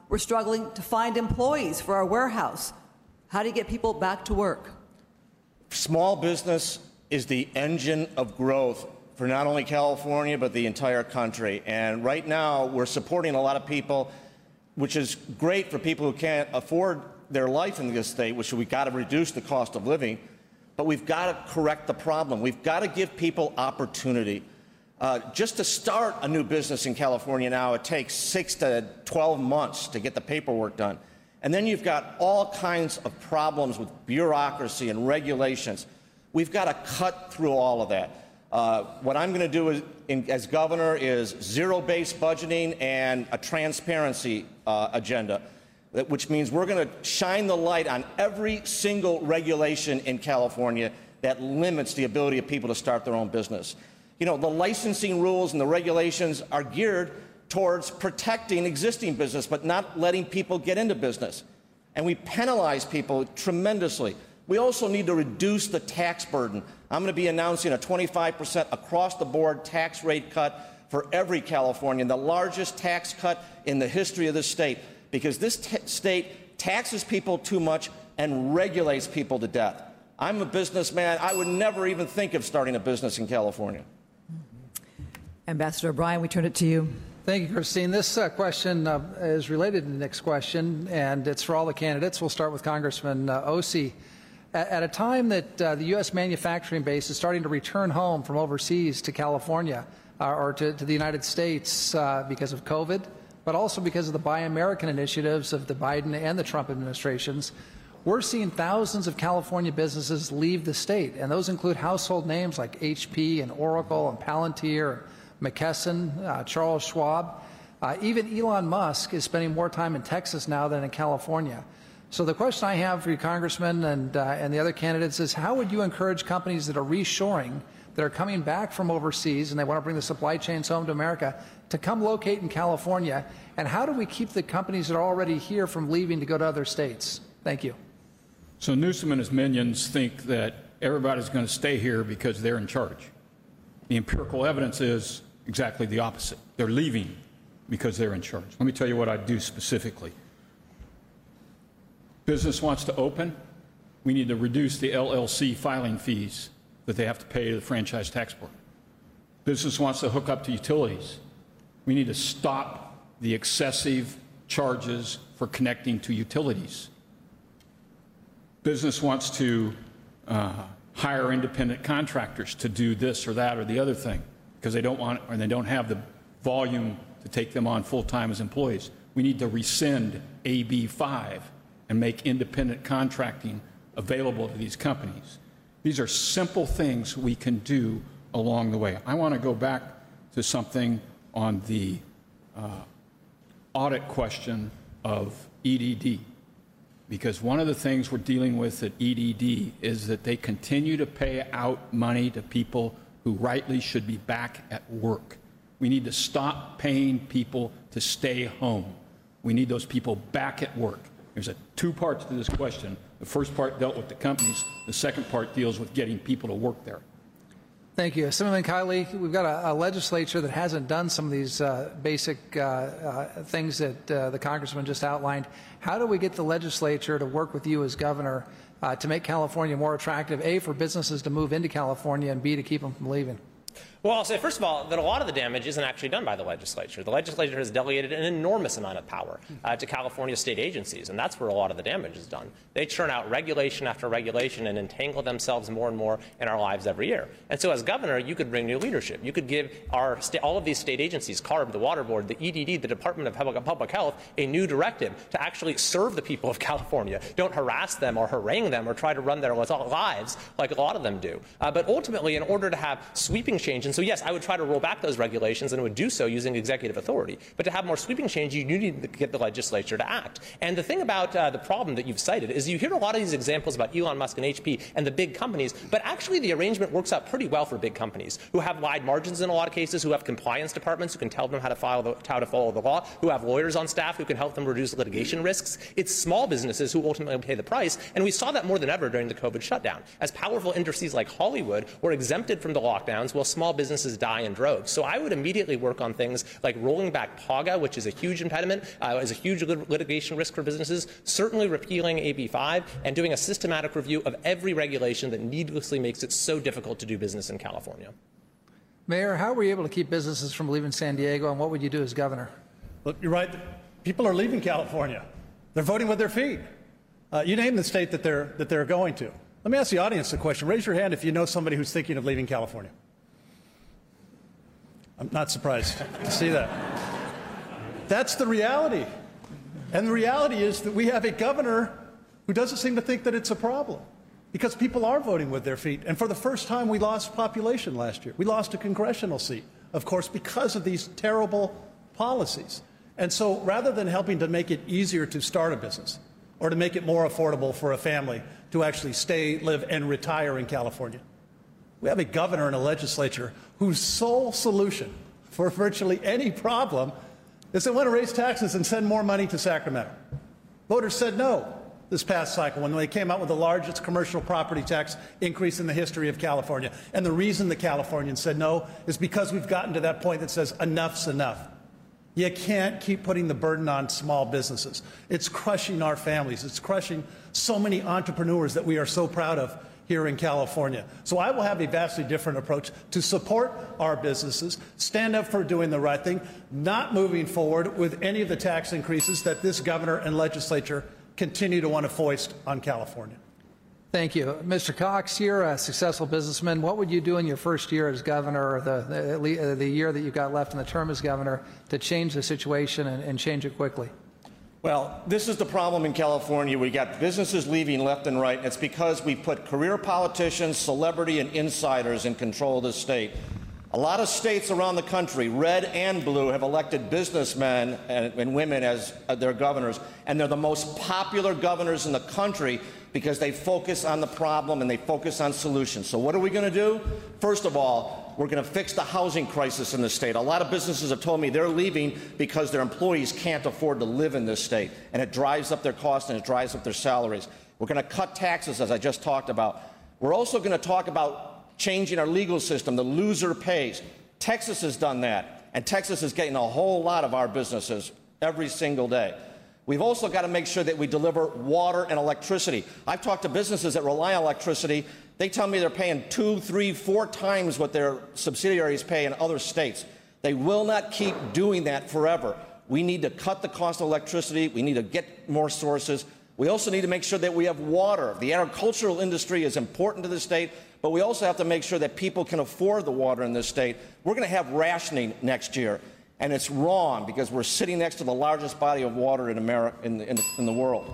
We're struggling to find employees for our warehouse. How do you get people back to work? Small business is the engine of growth for not only California, but the entire country. And right now, we're supporting a lot of people, which is great for people who can't afford their life in this state, which we've got to reduce the cost of living. But we've got to correct the problem. We've got to give people opportunity. Uh, just to start a new business in California now, it takes six to twelve months to get the paperwork done. And then you've got all kinds of problems with bureaucracy and regulations. We've got to cut through all of that. Uh, what I'm going to do is, in, as governor is zero-based budgeting and a transparency uh, agenda, that, which means we're going to shine the light on every single regulation in California that limits the ability of people to start their own business. You know, the licensing rules and the regulations are geared towards protecting existing business, but not letting people get into business. And we penalize people tremendously. We also need to reduce the tax burden. I'm going to be announcing a twenty-five percent across-the-board tax rate cut for every Californian, the largest tax cut in the history of this state, because this t- state taxes people too much and regulates people to death. I'm a businessman. I would never even think of starting a business in California. Ambassador O'Brien, we turn it to you. Thank you, Christine. This uh, question uh, is related to the next question, and it's for all the candidates. We'll start with Congressman uh, Ossie. At, at a time that uh, the U S manufacturing base is starting to return home from overseas to California uh, or to, to the United States uh, because of COVID, but also because of the Buy American initiatives of the Biden and the Trump administrations, we're seeing thousands of California businesses leave the state, and those include household names like H P and Oracle and Palantir, McKesson, uh, Charles Schwab. Uh, even Elon Musk is spending more time in Texas now than in California. So the question I have for you, Congressman, and, uh, and the other candidates is, how would you encourage companies that are reshoring, that are coming back from overseas and they want to bring the supply chains home to America, to come locate in California? And how do we keep the companies that are already here from leaving to go to other states? Thank you. So Newsom and his minions think that everybody's going to stay here because they're in charge. The empirical evidence is exactly the opposite. They're leaving because they're in charge. Let me tell you what I do specifically. Business wants to open. We need to reduce the L L C filing fees that they have to pay to the Franchise Tax Board. Business wants to hook up to utilities. We need to stop the excessive charges for connecting to utilities. Business wants to uh, hire independent contractors to do this or that or the other thing because they don't want or they don't have the volume to take them on full-time as employees. We need to rescind A B five and make independent contracting available to these companies. These are simple things we can do along the way. I want to go back to something on the uh, audit question of E D D. Because one of the things we're dealing with at E D D is that they continue to pay out money to people who rightly should be back at work. We need to stop paying people to stay home. We need those people back at work. There's a two parts to this question. The first part dealt with the companies. The second part deals with getting people to work there. Thank you. Assemblyman Kiley, we've got a, a legislature that hasn't done some of these uh, basic uh, uh, things that uh, the congressman just outlined. How do we get the legislature to work with you as governor uh, to make California more attractive, A, for businesses to move into California, and B, to keep them from leaving? Well, I'll say, first of all, that a lot of the damage isn't actually done by the legislature. The legislature has delegated an enormous amount of power uh, to California state agencies, and that's where a lot of the damage is done. They churn out regulation after regulation and entangle themselves more and more in our lives every year. And so as governor, you could bring new leadership. You could give our sta- all of these state agencies, C A R B, the Water Board, the E D D, the Department of Public, Public Health, a new directive to actually serve the people of California. Don't harass them or harangue them or try to run their lives like a lot of them do. Uh, but ultimately, in order to have sweeping change, and so yes, I would try to roll back those regulations, and it would do so using executive authority. But to have more sweeping change, you need to get the legislature to act. And the thing about uh, the problem that you've cited is you hear a lot of these examples about Elon Musk and H P and the big companies, but actually the arrangement works out pretty well for big companies who have wide margins in a lot of cases, who have compliance departments who can tell them how to, file the, how to follow the law, who have lawyers on staff who can help them reduce litigation risks. It's small businesses who ultimately pay the price, and we saw that more than ever during the COVID shutdown. As powerful industries like Hollywood were exempted from the lockdowns, while small businesses die in droves. So I would immediately work on things like rolling back PAGA, which is a huge impediment, uh, is a huge lit- litigation risk for businesses, certainly repealing A B five, and doing a systematic review of every regulation that needlessly makes it so difficult to do business in California. Mayor, how were you able to keep businesses from leaving San Diego, and what would you do as governor? Look, you're right. People are leaving California. They're voting with their feet. Uh, you name the state that they're, that they're going to. Let me ask the audience a question. Raise your hand if you know somebody who's thinking of leaving California. I'm not surprised to see that. That's the reality. And the reality is that we have a governor who doesn't seem to think that it's a problem, because people are voting with their feet. And for the first time, we lost population last year. We lost a congressional seat, of course, because of these terrible policies. And so rather than helping to make it easier to start a business or to make it more affordable for a family to actually stay, live, and retire in California, we have a governor and a legislature whose sole solution for virtually any problem is they want to raise taxes and send more money to Sacramento. Voters said no this past cycle when they came out with the largest commercial property tax increase in the history of California. And the reason the Californians said no is because we've gotten to that point that says enough's enough. You can't keep putting the burden on small businesses. It's crushing our families. It's crushing so many entrepreneurs that we are so proud of here in California. So I will have a vastly different approach to support our businesses, stand up for doing the right thing, not moving forward with any of the tax increases that this governor and legislature continue to want to foist on California. Thank you. Mister Cox, you're a successful businessman. What would you do in your first year as governor, or the, the, the year that you've got left in the term as governor, to change the situation and, and change it quickly? Well, this is the problem in California. We got businesses leaving left and right. It's because we put career politicians, celebrity, and insiders in control of the state. A lot of states around the country, red and blue, have elected businessmen and, and women as uh, their governors, and they're the most popular governors in the country because they focus on the problem and they focus on solutions. So what are we going to do? First of all, we're going to fix the housing crisis in the state. A lot of businesses have told me they're leaving because their employees can't afford to live in this state, and it drives up their costs and it drives up their salaries. We're going to cut taxes, as I just talked about. We're also going to talk about changing our legal system. The loser pays. Texas has done that, and Texas is getting a whole lot of our businesses every single day. We've also got to make sure that we deliver water and electricity. I've talked to businesses that rely on electricity. They tell me they're paying two, three, four times what their subsidiaries pay in other states. They will not keep doing that forever. We need to cut the cost of electricity. We need to get more sources. We also need to make sure that we have water. The agricultural industry is important to the state, but we also have to make sure that people can afford the water in this state. We're going to have rationing next year, and it's wrong because we're sitting next to the largest body of water in America, in the, in the, in the world.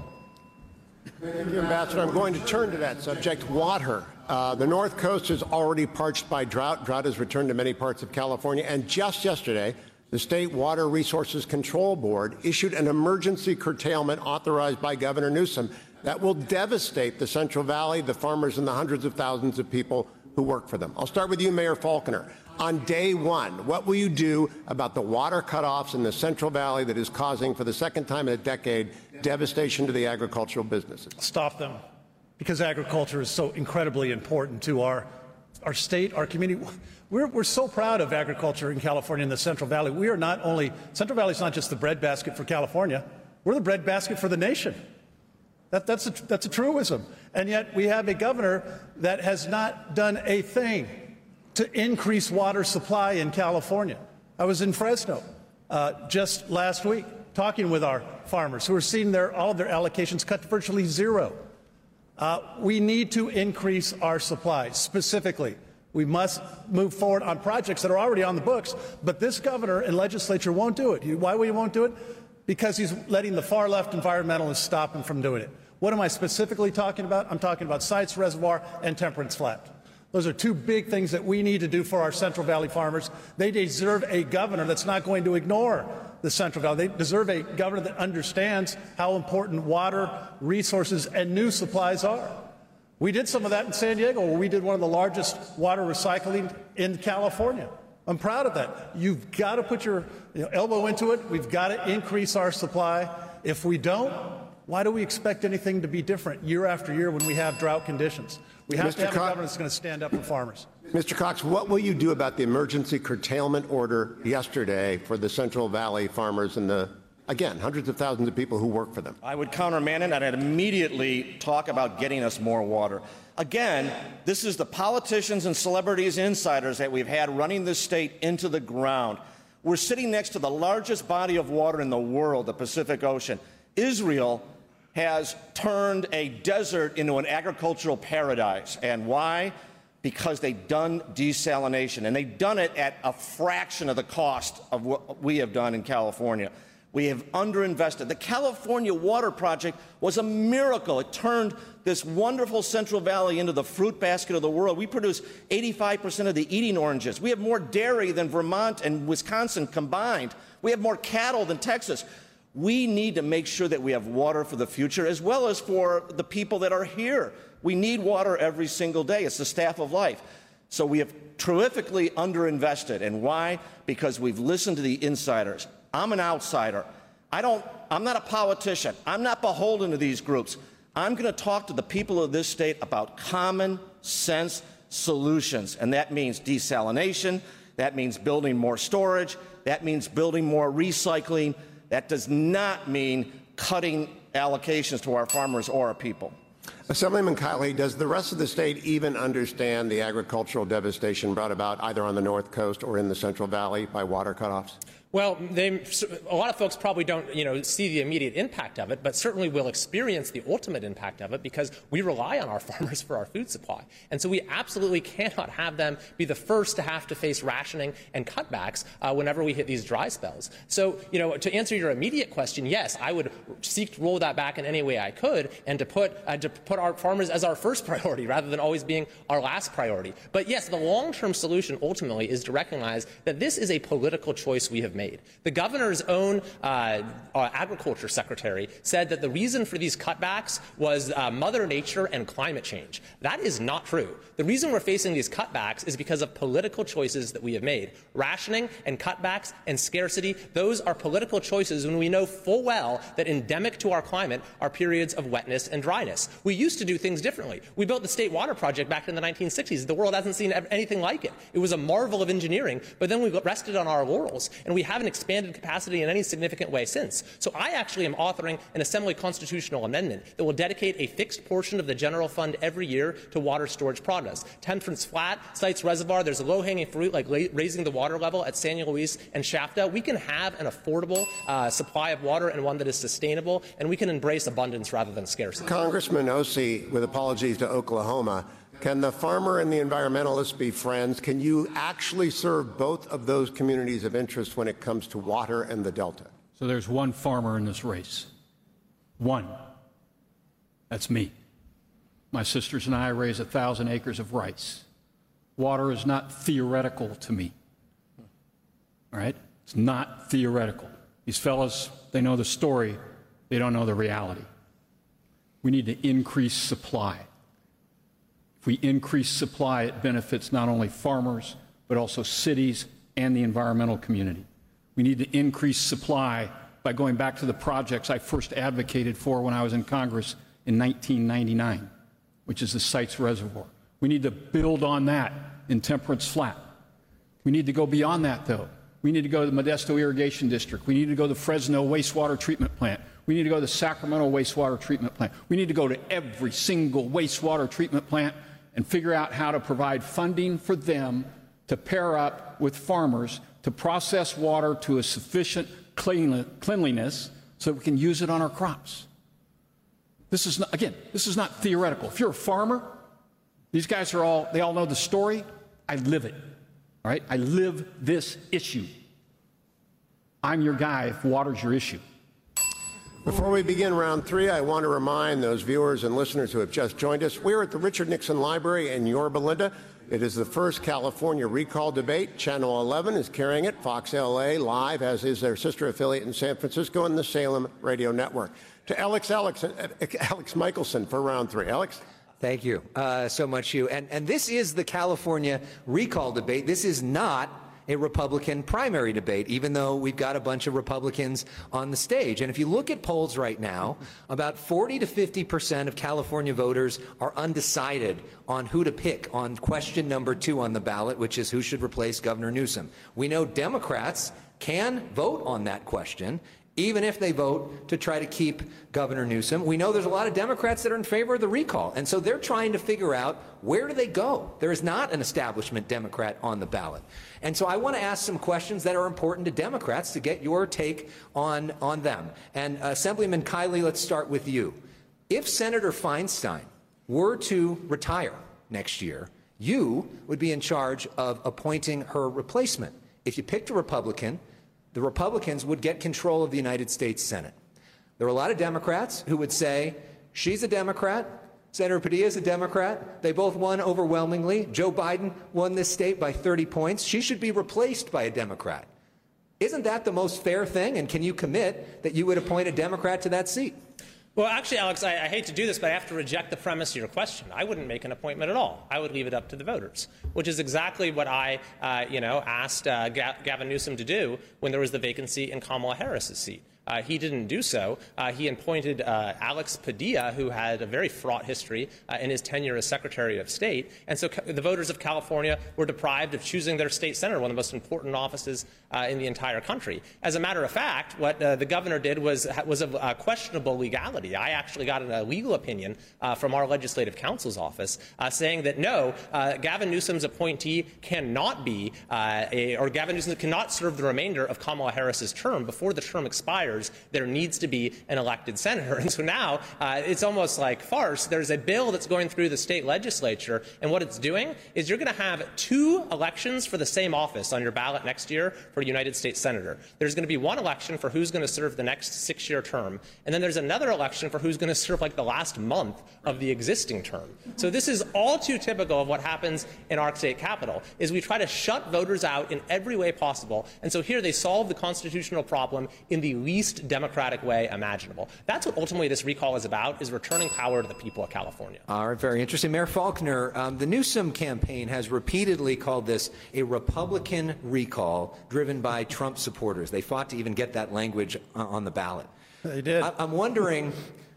Thank you, Ambassador. I'm going to turn to that subject, water. Uh, the North Coast is already parched by drought. Drought has returned to many parts of California, and just yesterday, the State Water Resources Control Board issued an emergency curtailment authorized by Governor Newsom that will devastate the Central Valley, the farmers, and the hundreds of thousands of people who work for them. I'll start with you, Mayor Faulconer. On day one, what will you do about the water cutoffs in the Central Valley that is causing, for the second time in a decade, devastation to the agricultural businesses? Stop them, because agriculture is so incredibly important to our, our state, our community. We're, we're so proud of agriculture in California and the Central Valley. We are not only, Central Valley is not just the breadbasket for California, we're the breadbasket for the nation. That, that's, a, that's a truism. And yet we have a governor that has not done a thing to increase water supply in California. I was in Fresno uh, just last week talking with our farmers who are seeing their, all of their allocations cut to virtually zero. Uh, we need to increase our supply. Specifically, we must move forward on projects that are already on the books, but this governor and legislature won't do it. Why he won't do it? Because he's letting the far left environmentalists stop him from doing it. What am I specifically talking about? I'm talking about Sites Reservoir and Temperance Flat. Those are two big things that we need to do for our Central Valley farmers. They deserve a governor that's not going to ignore the Central Valley. They deserve a governor that understands how important water, resources, and new supplies are. We did some of that in San Diego, where we did one of the largest water recycling in California. I'm proud of that. You've got to put your you know, elbow into it. We've got to increase our supply. If we don't, Why do we expect anything to be different year after year when we have drought conditions? We have Mister to have Cox, a government that's going to stand up for farmers. Mister Cox, what will you do about the emergency curtailment order yesterday for the Central Valley farmers and the, again, hundreds of thousands of people who work for them? I would countermand it, and I'd immediately talk about getting us more water. Again, this is the politicians and celebrities, insiders that we've had running this state into the ground. We're sitting next to the largest body of water in the world, the Pacific Ocean. Israel has turned a desert into an agricultural paradise. And why? Because they've done desalination, and they've done it at a fraction of the cost of what we have done in California. We have underinvested. The California Water Project was a miracle. It turned this wonderful Central Valley into the fruit basket of the world. We produce eighty-five percent of the eating oranges. We have more dairy than Vermont and Wisconsin combined. We have more cattle than Texas. We need to make sure that we have water for the future as well as for the people that are here. We need water every single day. It's the staff of life. So we have terrifically underinvested. And why? Because we've listened to the insiders. I'm an outsider. I don't, I'm not a politician. I'm not beholden to these groups. I'm going to talk to the people of this state about common sense solutions. And that means desalination. That means building more storage. That means building more recycling. That does not mean cutting allocations to our farmers or our people. Assemblyman Kiley, does the rest of the state even understand the agricultural devastation brought about either on the North Coast or in the Central Valley by water cutoffs? Well, they, a lot of folks probably don't, you know, see the immediate impact of it, but certainly will experience the ultimate impact of it because we rely on our farmers for our food supply. And so we absolutely cannot have them be the first to have to face rationing and cutbacks uh, whenever we hit these dry spells. So, you know, to answer your immediate question, yes, I would seek to roll that back in any way I could and to put, uh, to put our farmers as our first priority rather than always being our last priority. But yes, the long-term solution ultimately is to recognize that this is a political choice we have made. The governor's own uh, uh, agriculture secretary said that the reason for these cutbacks was uh, Mother Nature and climate change. That is not true. The reason we're facing these cutbacks is because of political choices that we have made. Rationing and cutbacks and scarcity, those are political choices when we know full well that endemic to our climate are periods of wetness and dryness. We used to do things differently. We built the State Water Project back in the nineteen sixties. The world hasn't seen anything like it. It was a marvel of engineering, but then we rested on our laurels, and we haven't expanded capacity in any significant way since. So I actually am authoring an Assembly constitutional amendment that will dedicate a fixed portion of the general fund every year to water storage projects. Temperance Flat, Sites Reservoir, there's a low-hanging fruit like raising the water level at San Luis and Shafta. We can have an affordable uh, supply of water and one that is sustainable, and we can embrace abundance rather than scarcity. Congressman Ossie, with apologies to Oklahoma, can the farmer and the environmentalist be friends? Can you actually serve both of those communities of interest when it comes to water and the Delta? So there's one farmer in this race. One. That's me. My sisters and I raise a thousand acres of rice. Water is not theoretical to me. All right? It's not theoretical. These fellas, they know the story. They don't know the reality. We need to increase supply. If we increase supply, it benefits not only farmers, but also cities and the environmental community. We need to increase supply by going back to the projects I first advocated for when I was in Congress in nineteen ninety-nine, which is the Sites Reservoir. We need to build on that in Temperance Flat. We need to go beyond that, though. We need to go to the Modesto Irrigation District. We need to go to the Fresno Wastewater Treatment Plant. We need to go to the Sacramento Wastewater Treatment Plant. We need to go to every single wastewater treatment plant and figure out how to provide funding for them to pair up with farmers to process water to a sufficient cleanliness so that we can use it on our crops. This is not, again, this is not theoretical. If you're a farmer, these guys are all, they all know the story. I live it, all right? I live this issue. I'm your guy if water's your issue. Before we begin round three, I want to remind those viewers and listeners who have just joined us, we're at the Richard Nixon Library in Yorba Linda. It is the first California recall debate. Channel eleven is carrying it, Fox L A live, as is their sister affiliate in San Francisco and the Salem Radio Network. To Alex, Alex, Alex Michelson for round three. Alex? Thank you uh, so much, Hugh. And, and this is the California recall debate. This is not a Republican primary debate, even though we've got a bunch of Republicans on the stage. And if you look at polls right now, about forty to fifty percent of California voters are undecided on who to pick on question number two on the ballot, which is who should replace Governor Newsom. We know Democrats can vote on that question, even if they vote to try to keep Governor Newsom. We know there's a lot of Democrats that are in favor of the recall, and so they're trying to figure out, where do they go? There is not an establishment Democrat on the ballot. And so I want to ask some questions that are important to Democrats to get your take on, on them. And uh, Assemblyman Kiley, let's start with you. If Senator Feinstein were to retire next year, you would be in charge of appointing her replacement. If you picked a Republican, the Republicans would get control of the United States Senate. There are a lot of Democrats who would say, she's a Democrat, Senator Padilla is a Democrat, they both won overwhelmingly, Joe Biden won this state by thirty points, she should be replaced by a Democrat. Isn't that the most fair thing, and can you commit that you would appoint a Democrat to that seat? Well, actually, Alex, I, I hate to do this, but I have to reject the premise of your question. I wouldn't make an appointment at all. I would leave it up to the voters, which is exactly what I, uh, you know, asked uh, Ga Gavin Newsom to do when there was the vacancy in Kamala Harris's seat. Uh, he didn't do so. Uh, he appointed uh, Alex Padilla, who had a very fraught history uh, in his tenure as Secretary of State. And so the voters of California were deprived of choosing their state senator, one of the most important offices uh, in the entire country. As a matter of fact, what uh, the governor did was, was of uh, questionable legality. I actually got a legal opinion uh, from our legislative counsel's office uh, saying that no, uh, Gavin Newsom's appointee cannot be, uh, a, or Gavin Newsom cannot serve the remainder of Kamala Harris's term. Before the term expires, there needs to be an elected senator. And so now uh, it's almost like farce. There's a bill that's going through the state legislature, and what it's doing is you're going to have two elections for the same office on your ballot next year for a United States senator. There's going to be one election for who's going to serve the next six-year term, and then there's another election for who's going to serve like the last month of the existing term. So this is all too typical of what happens in our state capital, is we try to shut voters out in every way possible. And so here they solve the constitutional problem in the least democratic way imaginable. That's what ultimately this recall is about, is returning power to the people of California. All right, very interesting. Mayor Faulconer, um, the Newsom campaign has repeatedly called this a Republican recall driven by Trump supporters. They fought to even get that language on the ballot. They did. I I'm wondering,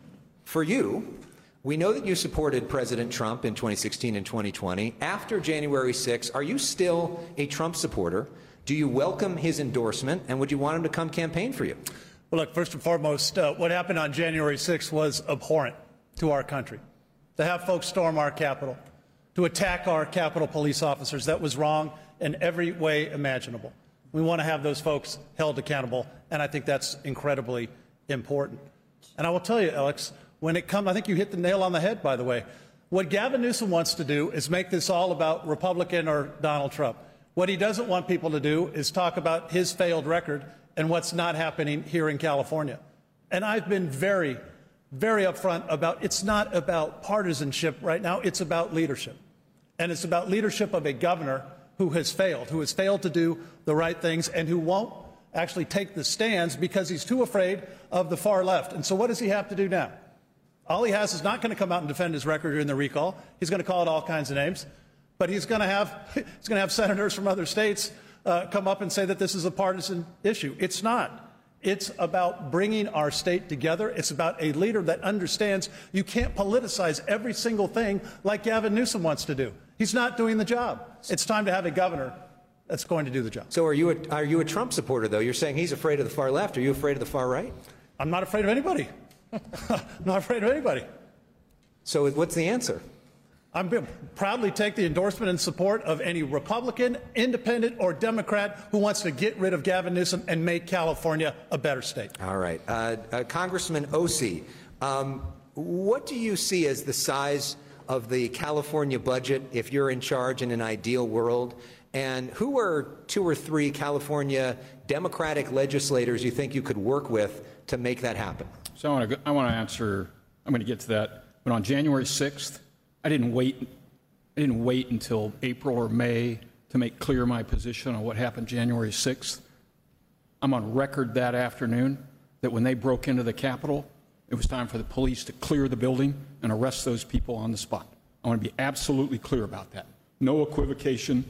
for you, we know that you supported President Trump in twenty sixteen and twenty twenty. After January sixth, are you still a Trump supporter? Do you welcome his endorsement, and would you want him to come campaign for you? Well, look, first and foremost, uh, what happened on January sixth was abhorrent to our country. To have folks storm our Capitol, to attack our Capitol police officers, that was wrong in every way imaginable. We want to have those folks held accountable, and I think that's incredibly important. And I will tell you, Alex, when it comes, I think you hit the nail on the head, by the way. What Gavin Newsom wants to do is make this all about Republican or Donald Trump. What he doesn't want people to do is talk about his failed record and what's not happening here in California. And I've been very, very upfront about it's not about partisanship right now, it's about leadership. And it's about leadership of a governor who has failed, who has failed to do the right things and who won't actually take the stands because he's too afraid of the far left. And so what does he have to do now? All he has is not going to come out and defend his record during the recall. He's going to call it all kinds of names. But he's going to have, he's going to have senators from other states Uh, come up and say that this is a partisan issue. It's not. It's about bringing our state together. It's about a leader that understands you can't politicize every single thing like Gavin Newsom wants to do. He's not doing the job. It's time to have a governor that's going to do the job. So are you a, are you a Trump supporter, though? You're saying he's afraid of the far left. Are you afraid of the far right? I'm not afraid of anybody. I'm not afraid of anybody. So what's the answer? I'm going to proudly take the endorsement and support of any Republican, independent, or Democrat who wants to get rid of Gavin Newsom and make California a better state. All right. Uh, uh, Congressman Ossie, um, what do you see as the size of the California budget if you're in charge in an ideal world? And who are two or three California Democratic legislators you think you could work with to make that happen? So I want to, I want to answer, I'm going to get to that. But on January sixth, I didn't wait. I didn't wait until April or May to make clear my position on what happened January sixth. I'm on record that afternoon that when they broke into the Capitol, it was time for the police to clear the building and arrest those people on the spot. I want to be absolutely clear about that. No equivocation,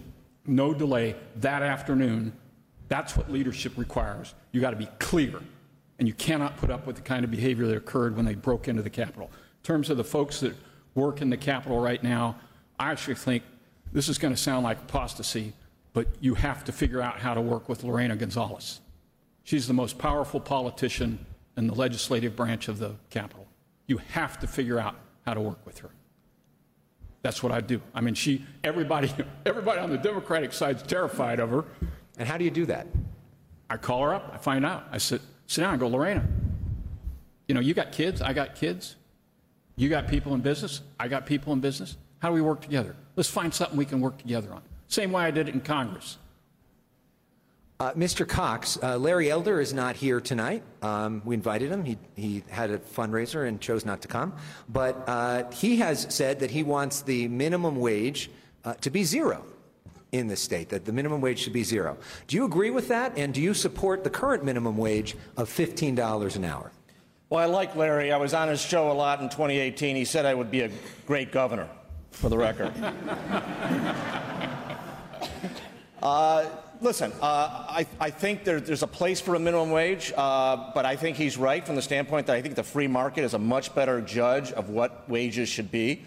no delay that afternoon. That's what leadership requires. You got to be clear, and you cannot put up with the kind of behavior that occurred when they broke into the Capitol. In terms of the folks that work in the Capitol right now, I actually think this is going to sound like apostasy, but you have to figure out how to work with Lorena Gonzalez. She's the most powerful politician in the legislative branch of the Capitol. You have to figure out how to work with her. That's what I do. I mean, she, everybody, everybody on the Democratic side is terrified of her. And how do you do that? I call her up. I find out. I sit, sit down and go, Lorena, you know, you got kids. I got kids. You got people in business. I got people in business. How do we work together? Let's find something we can work together on. Same way I did it in Congress. Uh, Mister Cox, uh, Larry Elder is not here tonight. Um, we invited him. He, he had a fundraiser and chose not to come. But uh, he has said that he wants the minimum wage uh, to be zero in this state, that the minimum wage should be zero. Do you agree with that? And do you support the current minimum wage of fifteen dollars an hour? Well, I like Larry. I was on his show a lot in twenty eighteen. He said I would be a great governor, for the record. uh, listen, uh, I, I think there, there's a place for a minimum wage, uh, but I think he's right from the standpoint that I think the free market is a much better judge of what wages should be.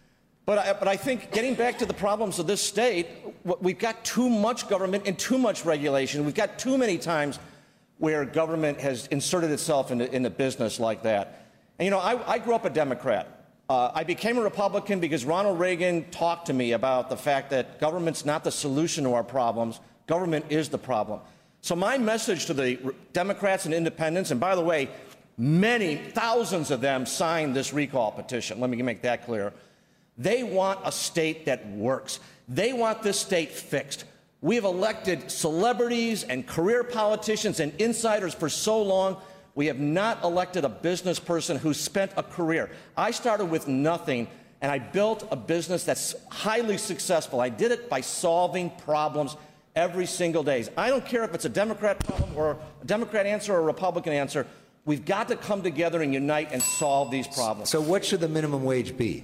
But I, but I think getting back to the problems of this state, we've got too much government and too much regulation. We've got too many times where government has inserted itself into, into business like that. And, you know, I, I grew up a Democrat. Uh, I became a Republican because Ronald Reagan talked to me about the fact that government's not the solution to our problems. Government is the problem. So my message to the Democrats and independents, and by the way, many, thousands of them signed this recall petition. Let me make that clear. They want a state that works. They want this state fixed. We have elected celebrities and career politicians and insiders for so long. We have not elected a business person who spent a career. I started with nothing, and I built a business that's highly successful. I did it by solving problems every single day. I don't care if it's a Democrat problem or a Democrat answer or a Republican answer. We've got to come together and unite and solve these problems. So what should the minimum wage be?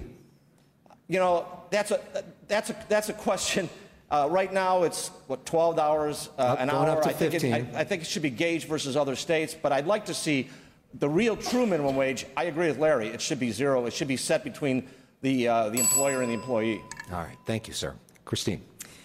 You know, that's a, that's a, that's a question. Uh, right now, it's, what, twelve dollars uh, an hour? Up to I think, it, I, I think it should be gauged versus other states, but I'd like to see the real true minimum wage. I agree with Larry. It should be zero. It should be set between the, uh, the employer and the employee. All right. Thank you, sir. Christine.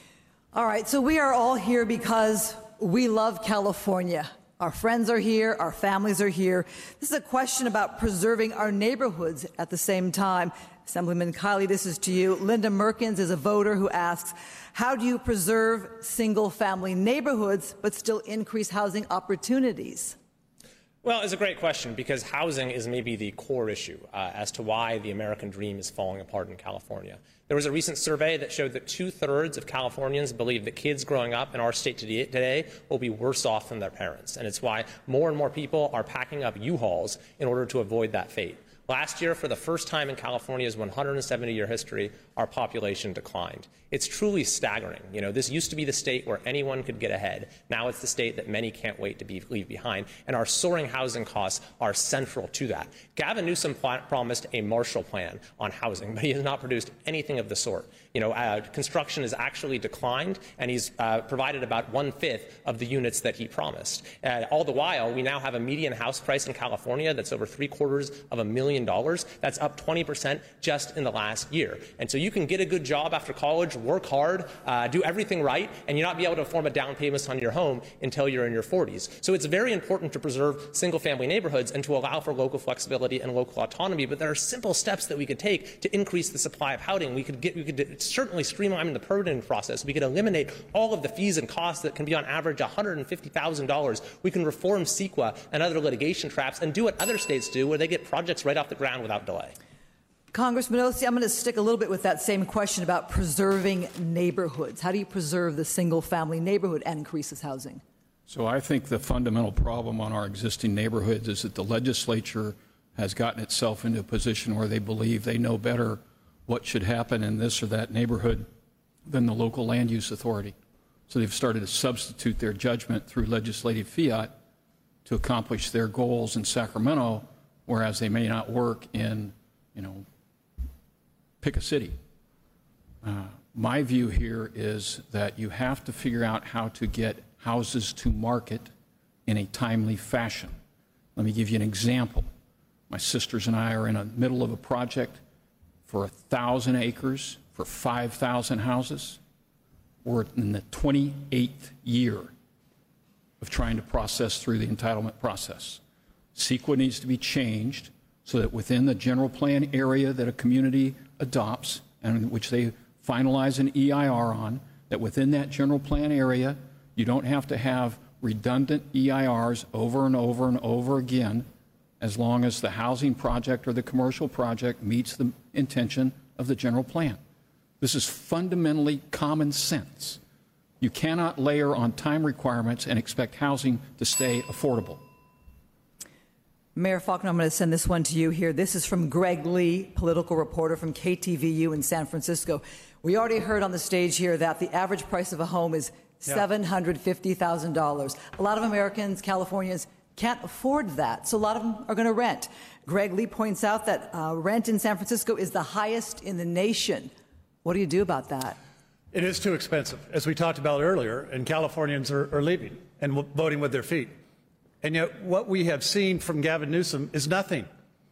All right. So we are all here because we love California. Our friends are here. Our families are here. This is a question about preserving our neighborhoods at the same time. Assemblyman Kiley, this is to you. Linda Merkins is a voter who asks, how do you preserve single-family neighborhoods but still increase housing opportunities? Well, it's a great question because housing is maybe the core issue uh, as to why the American dream is falling apart in California. There was a recent survey that showed that two-thirds of Californians believe that kids growing up in our state today will be worse off than their parents. And it's why more and more people are packing up U-Hauls in order to avoid that fate. Last year, for the first time in California's one hundred seventy year history, our population declined. It's truly staggering. You know, this used to be the state where anyone could get ahead. Now it's the state that many can't wait to be, leave behind. And our soaring housing costs are central to that. Gavin Newsom pl- promised a Marshall Plan on housing, but he has not produced anything of the sort. You know, uh, construction has actually declined, and he's uh, provided about one-fifth of the units that he promised. Uh, all the while, we now have a median house price in California that's over three-quarters of a million dollars. That's up twenty percent just in the last year. And so you can get a good job after college, work hard, uh, do everything right, and you not be able to afford a down payment on your home until you're in your forties. So it's very important to preserve single-family neighborhoods and to allow for local flexibility and local autonomy. But there are simple steps that we could take to increase the supply of housing. We could get, we could certainly streamline the permitting process. We could eliminate all of the fees and costs that can be on average one hundred fifty thousand dollars. We can reform CEQA and other litigation traps and do what other states do, where they get projects right off the ground without delay. Congressman Ossie, I'm going to stick a little bit with that same question about preserving neighborhoods. How do you preserve the single-family neighborhood and increases housing? So I think the fundamental problem on our existing neighborhoods is that the legislature has gotten itself into a position where they believe they know better what should happen in this or that neighborhood than the local land use authority. So they've started to substitute their judgment through legislative fiat to accomplish their goals in Sacramento, whereas they may not work in, you know, pick a city. Uh, My view here is that you have to figure out how to get houses to market in a timely fashion. Let me give you an example. My sisters and I are in the middle of a project for one thousand acres for five thousand houses. We're in the twenty-eighth year of trying to process through the entitlement process. CEQA needs to be changed so that within the general plan area that a community adopts and which they finalize an E I R on, that within that general plan area, you don't have to have redundant E I Rs over and over and over again, as long as the housing project or the commercial project meets the intention of the general plan. This is fundamentally common sense. You cannot layer on time requirements and expect housing to stay affordable. Mayor Faulconer, I'm going to send this one to you here. This is from Greg Lee, political reporter from K T V U in San Francisco. We already heard on the stage here that the average price of a home is seven hundred fifty thousand dollars. A lot of Americans, Californians, can't afford that, so a lot of them are going to rent. Greg Lee points out that uh, rent in San Francisco is the highest in the nation. What do you do about that? It is too expensive, as we talked about earlier, and Californians are, are leaving and w- voting with their feet. And yet what we have seen from Gavin Newsom is nothing.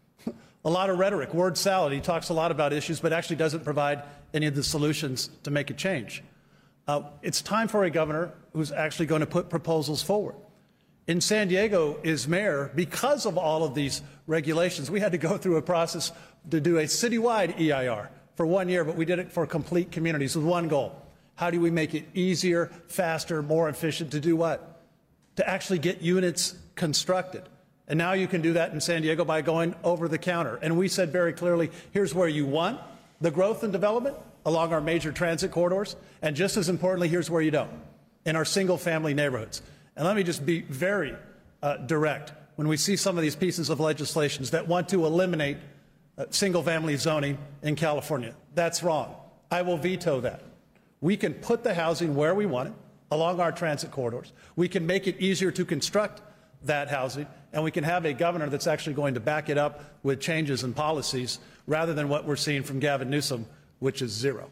A lot of rhetoric, word salad. He talks a lot about issues, but actually doesn't provide any of the solutions to make a change. Uh, it's time for a governor who's actually going to put proposals forward. In San Diego, as mayor, because of all of these regulations, we had to go through a process to do a citywide E I R for one year, but we did it for complete communities with one goal. How do we make it easier, faster, more efficient to do what? To actually get units constructed. And now you can do that in San Diego by going over the counter. And we said very clearly, here's where you want the growth and development along our major transit corridors. And just as importantly, here's where you don't, in our single family neighborhoods. And let me just be very uh, direct. When we see some of these pieces of legislation that want to eliminate uh, single family zoning in California, that's wrong. I will veto that. We can put the housing where we want it, along our transit corridors. We can make it easier to construct that housing, and we can have a governor that's actually going to back it up with changes in policies rather than what we're seeing from Gavin Newsom, which is zero.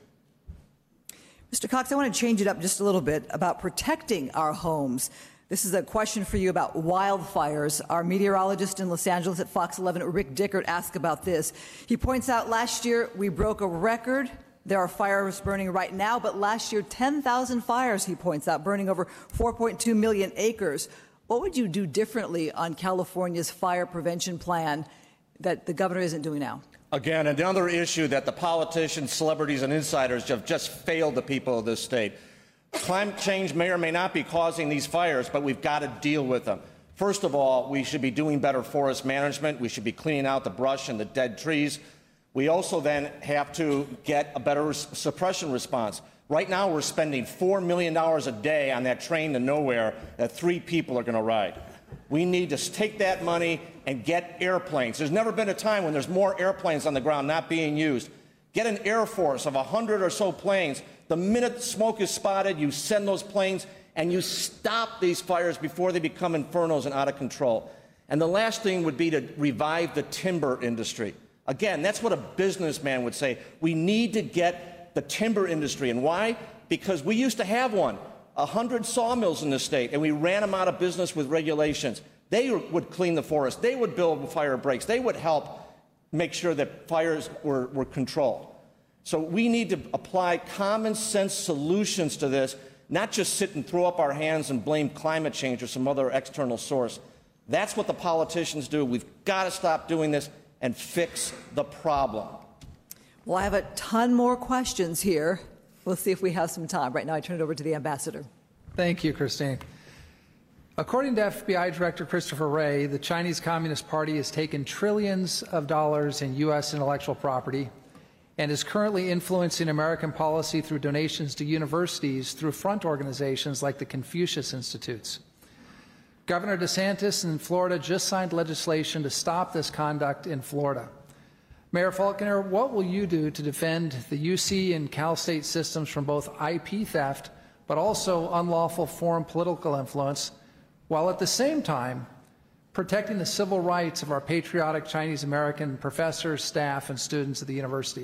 Mister Cox, I want to change it up just a little bit about protecting our homes. This is a question for you about wildfires. Our meteorologist in Los Angeles at Fox eleven, Rick Dickert, asked about this. He points out last year we broke a record. There are fires burning right now, but last year, ten thousand fires, he points out, burning over four point two million acres. What would you do differently on California's fire prevention plan that the governor isn't doing now? Again, another issue that the politicians, celebrities, and insiders have just failed the people of this state. Climate change may or may not be causing these fires, but we've got to deal with them. First of all, we should be doing better forest management. We should be cleaning out the brush and the dead trees. We also then have to get a better suppression response. Right now, we're spending four million dollars a day on that train to nowhere that three people are going to ride. We need to take that money and get airplanes. There's never been a time when there's more airplanes on the ground not being used. Get an air force of one hundred or so planes. The minute smoke is spotted, you send those planes and you stop these fires before they become infernos and out of control. And the last thing would be to revive the timber industry. Again, that's what a businessman would say. We need to get the timber industry. And why? Because we used to have one, one hundred sawmills in the state, and we ran them out of business with regulations. They would clean the forest. They would build fire breaks. They would help make sure that fires were, were controlled. So we need to apply common sense solutions to this, not just sit and throw up our hands and blame climate change or some other external source. That's what the politicians do. We've got to stop doing this and fix the problem. Well, I have a ton more questions here. We'll see if we have some time. Right now, I turn it over to the ambassador. Thank you, Christine. According to F B I Director Christopher Wray, the Chinese Communist Party has taken trillions of dollars in U S intellectual property and is currently influencing American policy through donations to universities through front organizations like the Confucius Institutes. Governor DeSantis in Florida just signed legislation to stop this conduct in Florida. Mayor Faulconer, what will you do to defend the U C and Cal State systems from both I P theft but also unlawful foreign political influence, while at the same time protecting the civil rights of our patriotic Chinese American professors, staff, and students at the universities?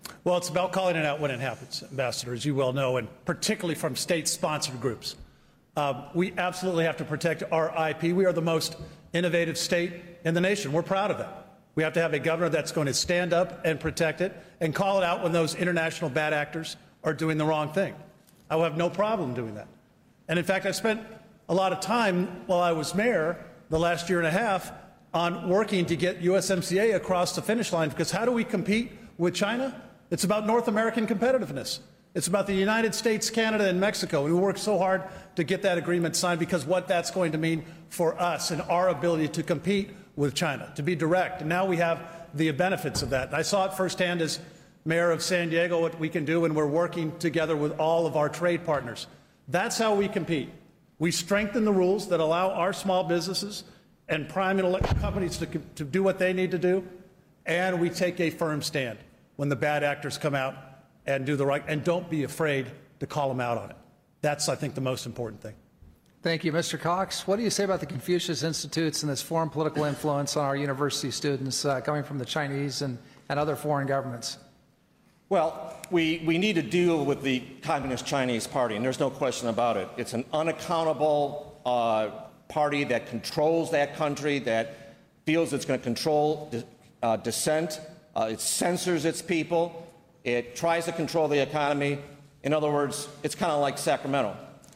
Well, it's about calling it out when it happens, Ambassador, as you well know, and particularly from state-sponsored groups. Uh, we absolutely have to protect our I P. We are the most innovative state in the nation. We're proud of that. We have to have a governor that's going to stand up and protect it and call it out when those international bad actors are doing the wrong thing. I will have no problem doing that. And in fact, I spent a lot of time while I was mayor the last year and a half on working to get U S M C A across the finish line, because how do we compete with China? It's about North American competitiveness. It's about the United States, Canada, and Mexico. We worked so hard to get that agreement signed because what that's going to mean for us and our ability to compete with China, to be direct. And now we have the benefits of that. And I saw it firsthand as mayor of San Diego, what we can do, and we're working together with all of our trade partners. That's how we compete. We strengthen the rules that allow our small businesses and prime companies to, to do what they need to do, and we take a firm stand when the bad actors come out and do the right, and don't be afraid to call them out on it. That's, I think, the most important thing. Thank you. Mister Cox, what do you say about the Confucius Institutes and this foreign political influence on our university students uh, coming from the Chinese and, and other foreign governments? Well, we, we need to deal with the Communist Chinese Party, and there's no question about it. It's an unaccountable uh, party that controls that country, that feels it's going to control uh, dissent. Uh, it censors its people. It tries to control the economy. In other words, it's kind of like Sacramento.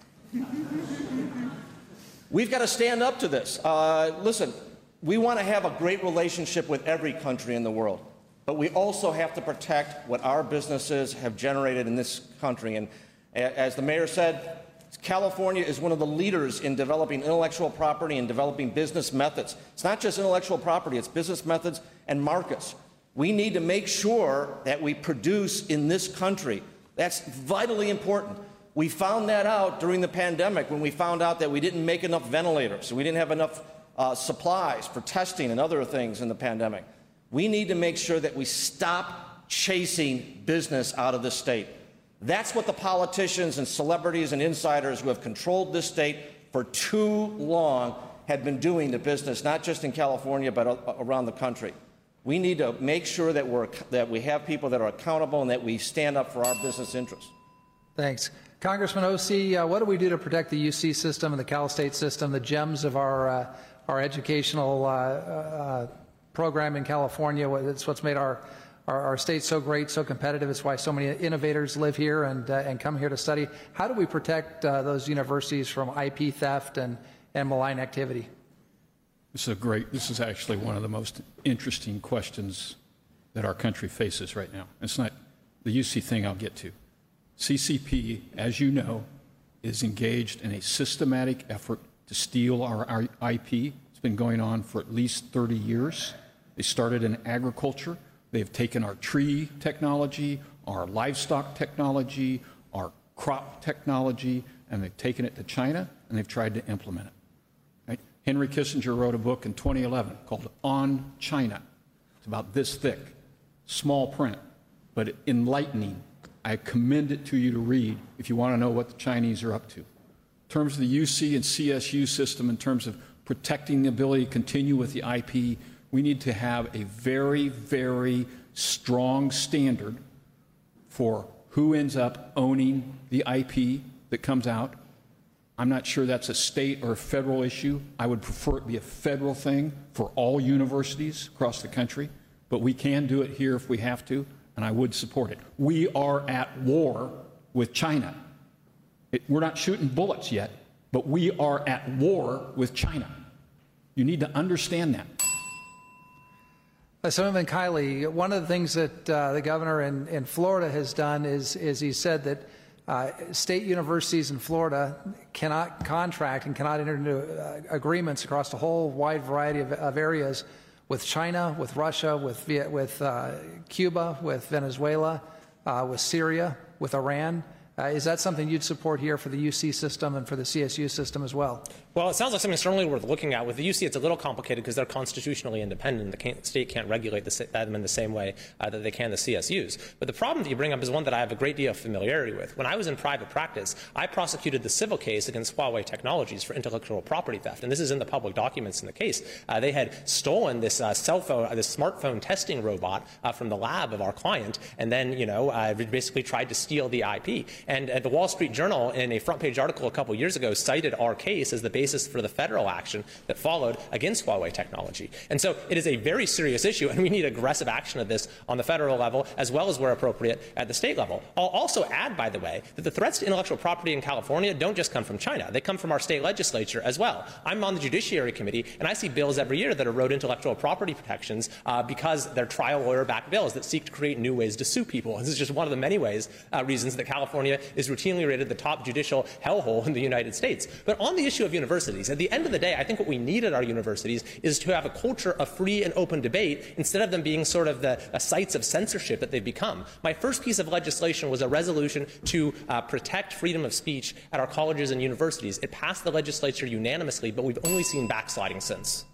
We've got to stand up to this. Uh, listen, we want to have a great relationship with every country in the world, but we also have to protect what our businesses have generated in this country. And as the mayor said, California is one of the leaders in developing intellectual property and developing business methods. It's not just intellectual property, it's business methods and markets. We need to make sure that we produce in this country. That's vitally important. We found that out during the pandemic when we found out that we didn't make enough ventilators, so we didn't have enough uh, supplies for testing and other things in the pandemic. We need to make sure that we stop chasing business out of the state. That's what the politicians and celebrities and insiders who have controlled this state for too long have been doing to business, not just in California, but around the country. We need to make sure that, we're, that we have people that are accountable and that we stand up for our business interests. Thanks. Congressman Ossie, uh, what do we do to protect the U C system and the Cal State system, the gems of our, uh, our educational uh, uh, program in California? It's what's made our, our, our state so great, so competitive. It's why so many innovators live here and, uh, and come here to study. How do we protect uh, those universities from I P theft and, and malign activity? This is a great, this is actually one of the most interesting questions that our country faces right now. It's not the U C thing I'll get to. C C P, as you know, is engaged in a systematic effort to steal our, our I P. It's been going on for at least thirty years. They started in agriculture. They've taken our tree technology, our livestock technology, our crop technology, and they've taken it to China, and they've tried to implement it. Right? Henry Kissinger wrote a book in twenty eleven called On China. It's about this thick, small print, but enlightening. I commend it to you to read if you want to know what the Chinese are up to. In terms of the U C and C S U system, in terms of protecting the ability to continue with the I P, we need to have a very, very strong standard for who ends up owning the I P that comes out. I'm not sure that's a state or a federal issue. I would prefer it be a federal thing for all universities across the country, but we can do it here if we have to, and I would support it. We are at war with China. It, we're not shooting bullets yet, but we are at war with China. You need to understand that. Assemblyman Kiley, one of the things that uh, the governor in, in Florida has done is, is he said that uh, state universities in Florida cannot contract and cannot enter into uh, agreements across a whole wide variety of, of areas with China, with Russia, with, with uh, Cuba, with Venezuela, uh, with Syria, with Iran. Uh, is that something you'd support here for the U C system and for the C S U system as well? Well, it sounds like something certainly worth looking at. With the U C, it's a little complicated because they're constitutionally independent. The can't, state can't regulate the, them in the same way uh, that they can the C S Us. But the problem that you bring up is one that I have a great deal of familiarity with. When I was in private practice, I prosecuted the civil case against Huawei Technologies for intellectual property theft, and this is in the public documents in the case. Uh, they had stolen this uh, cell phone, uh, this smartphone testing robot uh, from the lab of our client, and then, you know, uh, basically tried to steal the I P. And uh, the Wall Street Journal, in a front-page article a couple years ago, cited our case as the basis for the federal action that followed against Huawei Technology. And so it is a very serious issue, and we need aggressive action of this on the federal level as well as where appropriate at the state level. I'll also add, by the way, that the threats to intellectual property in California don't just come from China. They come from our state legislature as well. I'm on the Judiciary Committee, and I see bills every year that erode intellectual property protections uh, because they're trial lawyer-backed bills that seek to create new ways to sue people. This is just one of the many ways, uh, reasons that California is routinely rated the top judicial hellhole in the United States. But on the issue of universities, at the end of the day, I think what we need at our universities is to have a culture of free and open debate instead of them being sort of the uh, sites of censorship that they've become. My first piece of legislation was a resolution to uh, protect freedom of speech at our colleges and universities. It passed the legislature unanimously, but we've only seen backsliding since.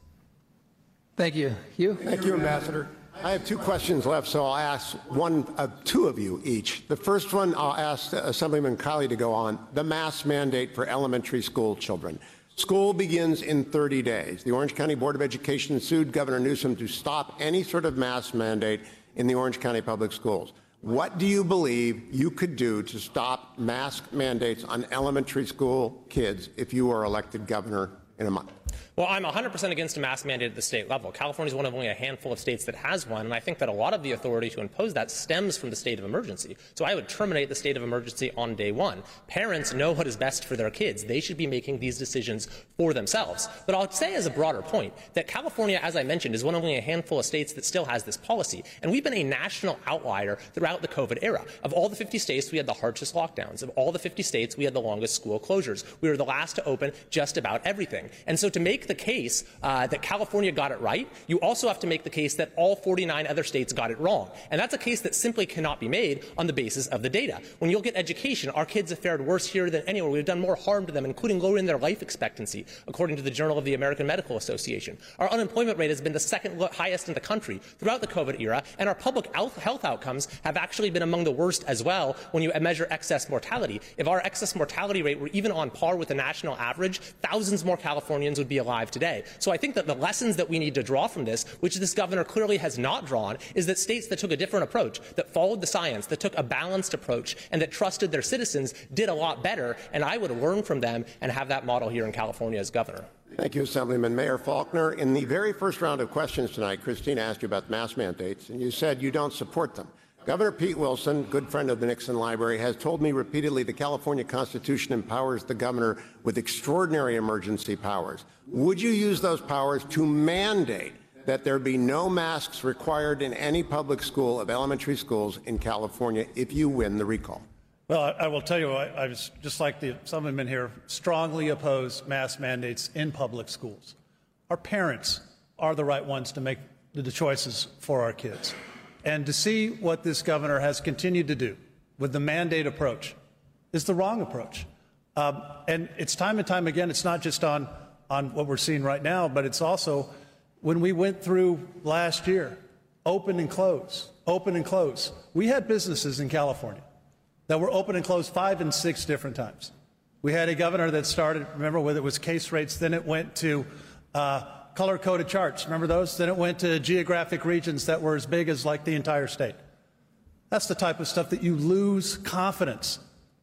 Thank you. Hugh? Thank you, Ambassador. I have two questions left, so I'll ask one of two of you each. The first one, I'll ask Assemblyman Kiley to go on, the mask mandate for elementary school children. School begins in thirty days. The Orange County Board of Education sued Governor Newsom to stop any sort of mask mandate in the Orange County Public Schools. What do you believe you could do to stop mask mandates on elementary school kids if you were elected governor in a month? Well, I'm one hundred percent against a mask mandate at the state level. California is one of only a handful of states that has one, and I think that a lot of the authority to impose that stems from the state of emergency. So I would terminate the state of emergency on day one. Parents know what is best for their kids. They should be making these decisions for themselves. But I'll say as a broader point that California, as I mentioned, is one of only a handful of states that still has this policy. And we've been a national outlier throughout the COVID era. Of all the fifty states, we had the harshest lockdowns. Of all the fifty states, we had the longest school closures. We were the last to open just about everything. And so to make the case uh, that California got it right, you also have to make the case that all forty-nine other states got it wrong. And that's a case that simply cannot be made on the basis of the data. When you look at education, our kids have fared worse here than anywhere. We've done more harm to them, including lowering their life expectancy, according to the Journal of the American Medical Association. Our unemployment rate has been the second highest in the country throughout the COVID era, and our public health outcomes have actually been among the worst as well when you measure excess mortality. If our excess mortality rate were even on par with the national average, thousands more Californians would be alive today. So I think that the lessons that we need to draw from this, which this governor clearly has not drawn, is that states that took a different approach, that followed the science, that took a balanced approach, and that trusted their citizens did a lot better, and I would learn from them and have that model here in California as governor. Thank you, Assemblyman. Mayor Faulkner, in the very first round of questions tonight, Christine asked you about mask mandates, and you said you don't support them. Governor Pete Wilson, good friend of the Nixon Library, has told me repeatedly the California Constitution empowers the governor with extraordinary emergency powers. Would you use those powers to mandate that there be no masks required in any public school of elementary schools in California if you win the recall? Well, I, I will tell you, I, I was just like the assemblyman here, strongly oppose mask mandates in public schools. Our parents are the right ones to make the choices for our kids. And to see what this governor has continued to do with the mandate approach is the wrong approach. Um, and it's time and time again, it's not just on, on what we're seeing right now, but it's also when we went through last year, open and close, open and close. We had businesses in California that were open and closed five and six different times. We had a governor that started, remember, whether it was case rates, then it went to uh, color-coded charts. Remember those? Then it went to geographic regions that were as big as like the entire state. That's the type of stuff that you lose confidence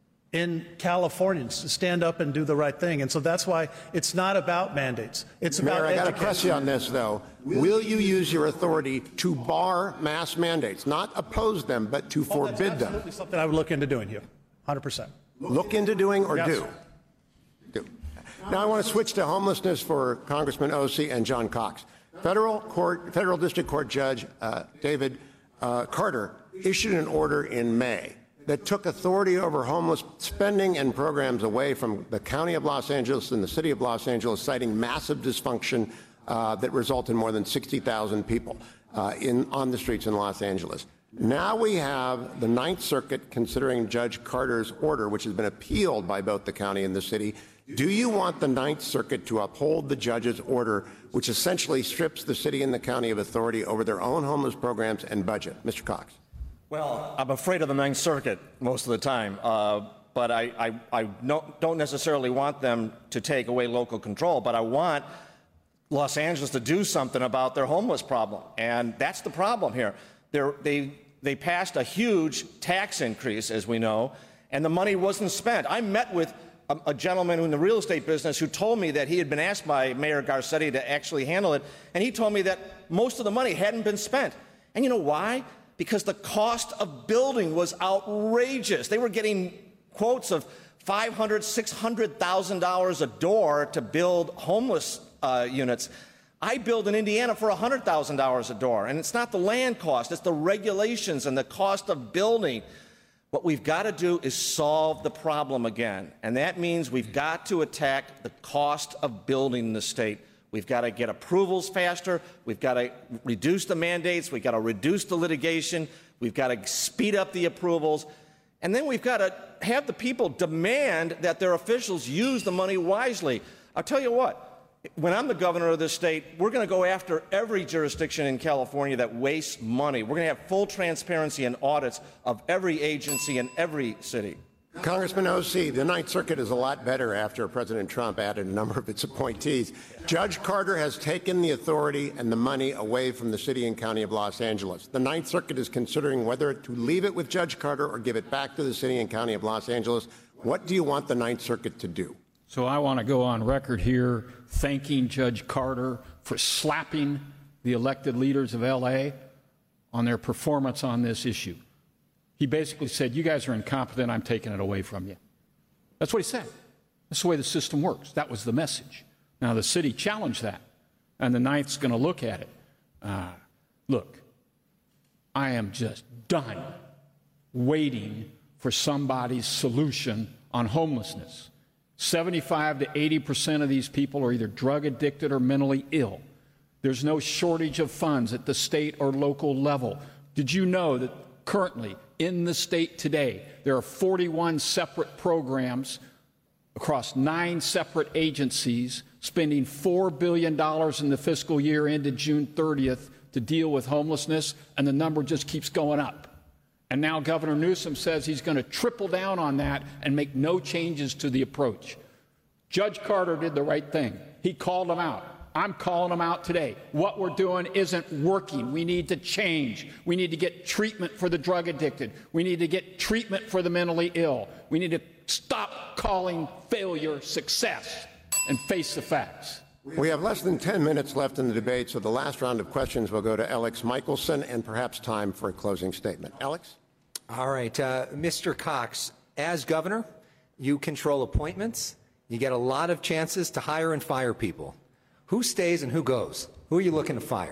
in Californians to stand up and do the right thing. And so that's why it's not about mandates. It's Mayor, about I got education. to press you on this, though. Will you use your authority to bar mass mandates, not oppose them, but to Oh, forbid that's them? absolutely something I would look into doing here, one hundred percent. Look into doing or Yes. do? Do. Now I want to switch to homelessness for Congressman Ossie and John Cox. Federal court, federal district court judge uh, David uh, Carter issued an order in May that took authority over homeless spending and programs away from the County of Los Angeles and the City of Los Angeles, citing massive dysfunction uh, that resulted in more than sixty thousand people uh, in, on the streets in Los Angeles. Now we have the Ninth Circuit considering Judge Carter's order, which has been appealed by both the county and the city. Do you want the Ninth Circuit to uphold the judge's order, which essentially strips the city and the county of authority over their own homeless programs and budget? Mister Cox. Well, I'm afraid of the Ninth Circuit most of the time, uh, but I, I, I no, don't necessarily want them to take away local control, but I want Los Angeles to do something about their homeless problem, and that's the problem here. They're, they, they passed a huge tax increase, as we know, and the money wasn't spent. I met with a, a gentleman in the real estate business who told me that he had been asked by Mayor Garcetti to actually handle it, and he told me that most of the money hadn't been spent. And you know why? Because the cost of building was outrageous. They were getting quotes of five hundred thousand dollars, six hundred thousand dollars a door to build homeless uh, units. I build in Indiana for one hundred thousand dollars a door, and it's not the land cost, it's the regulations and the cost of building. What we've got to do is solve the problem again, and that means we've got to attack the cost of building in the state. We've got to get approvals faster. We've got to reduce the mandates. We've got to reduce the litigation. We've got to speed up the approvals. And then we've got to have the people demand that their officials use the money wisely. I'll tell you what, when I'm the governor of this state, we're going to go after every jurisdiction in California that wastes money. We're going to have full transparency and audits of every agency in every city. Congressman O C, the Ninth Circuit is a lot better after President Trump added a number of its appointees. Judge Carter has taken the authority and the money away from the city and county of Los Angeles. The Ninth Circuit is considering whether to leave it with Judge Carter or give it back to the city and county of Los Angeles. What do you want the Ninth Circuit to do? So I want to go on record here thanking Judge Carter for slapping the elected leaders of L A on their performance on this issue. He basically said, you guys are incompetent, I'm taking it away from you. That's what he said. That's the way the system works. That was the message. Now, the city challenged that, and the Ninth's going to look at it. Uh, look, I am just done waiting for somebody's solution on homelessness. seventy-five to eighty percent of these people are either drug addicted or mentally ill. There's no shortage of funds at the state or local level. Did you know that currently in the state today, there are forty-one separate programs across nine separate agencies spending four billion dollars in the fiscal year ended June thirtieth to deal with homelessness, and the number just keeps going up. And now Governor Newsom says he's going to triple down on that and make no changes to the approach. Judge Carter did the right thing. He called them out. I'm calling them out today. What we're doing isn't working. We need to change. We need to get treatment for the drug addicted. We need to get treatment for the mentally ill. We need to stop calling failure success and face the facts. We have less than ten minutes left in the debate, so the last round of questions will go to Alex Michelson and perhaps time for a closing statement. Alex? All right. Uh, Mister Cox, as governor, you control appointments. You get a lot of chances to hire and fire people. Who stays and who goes? Who are you looking to fire?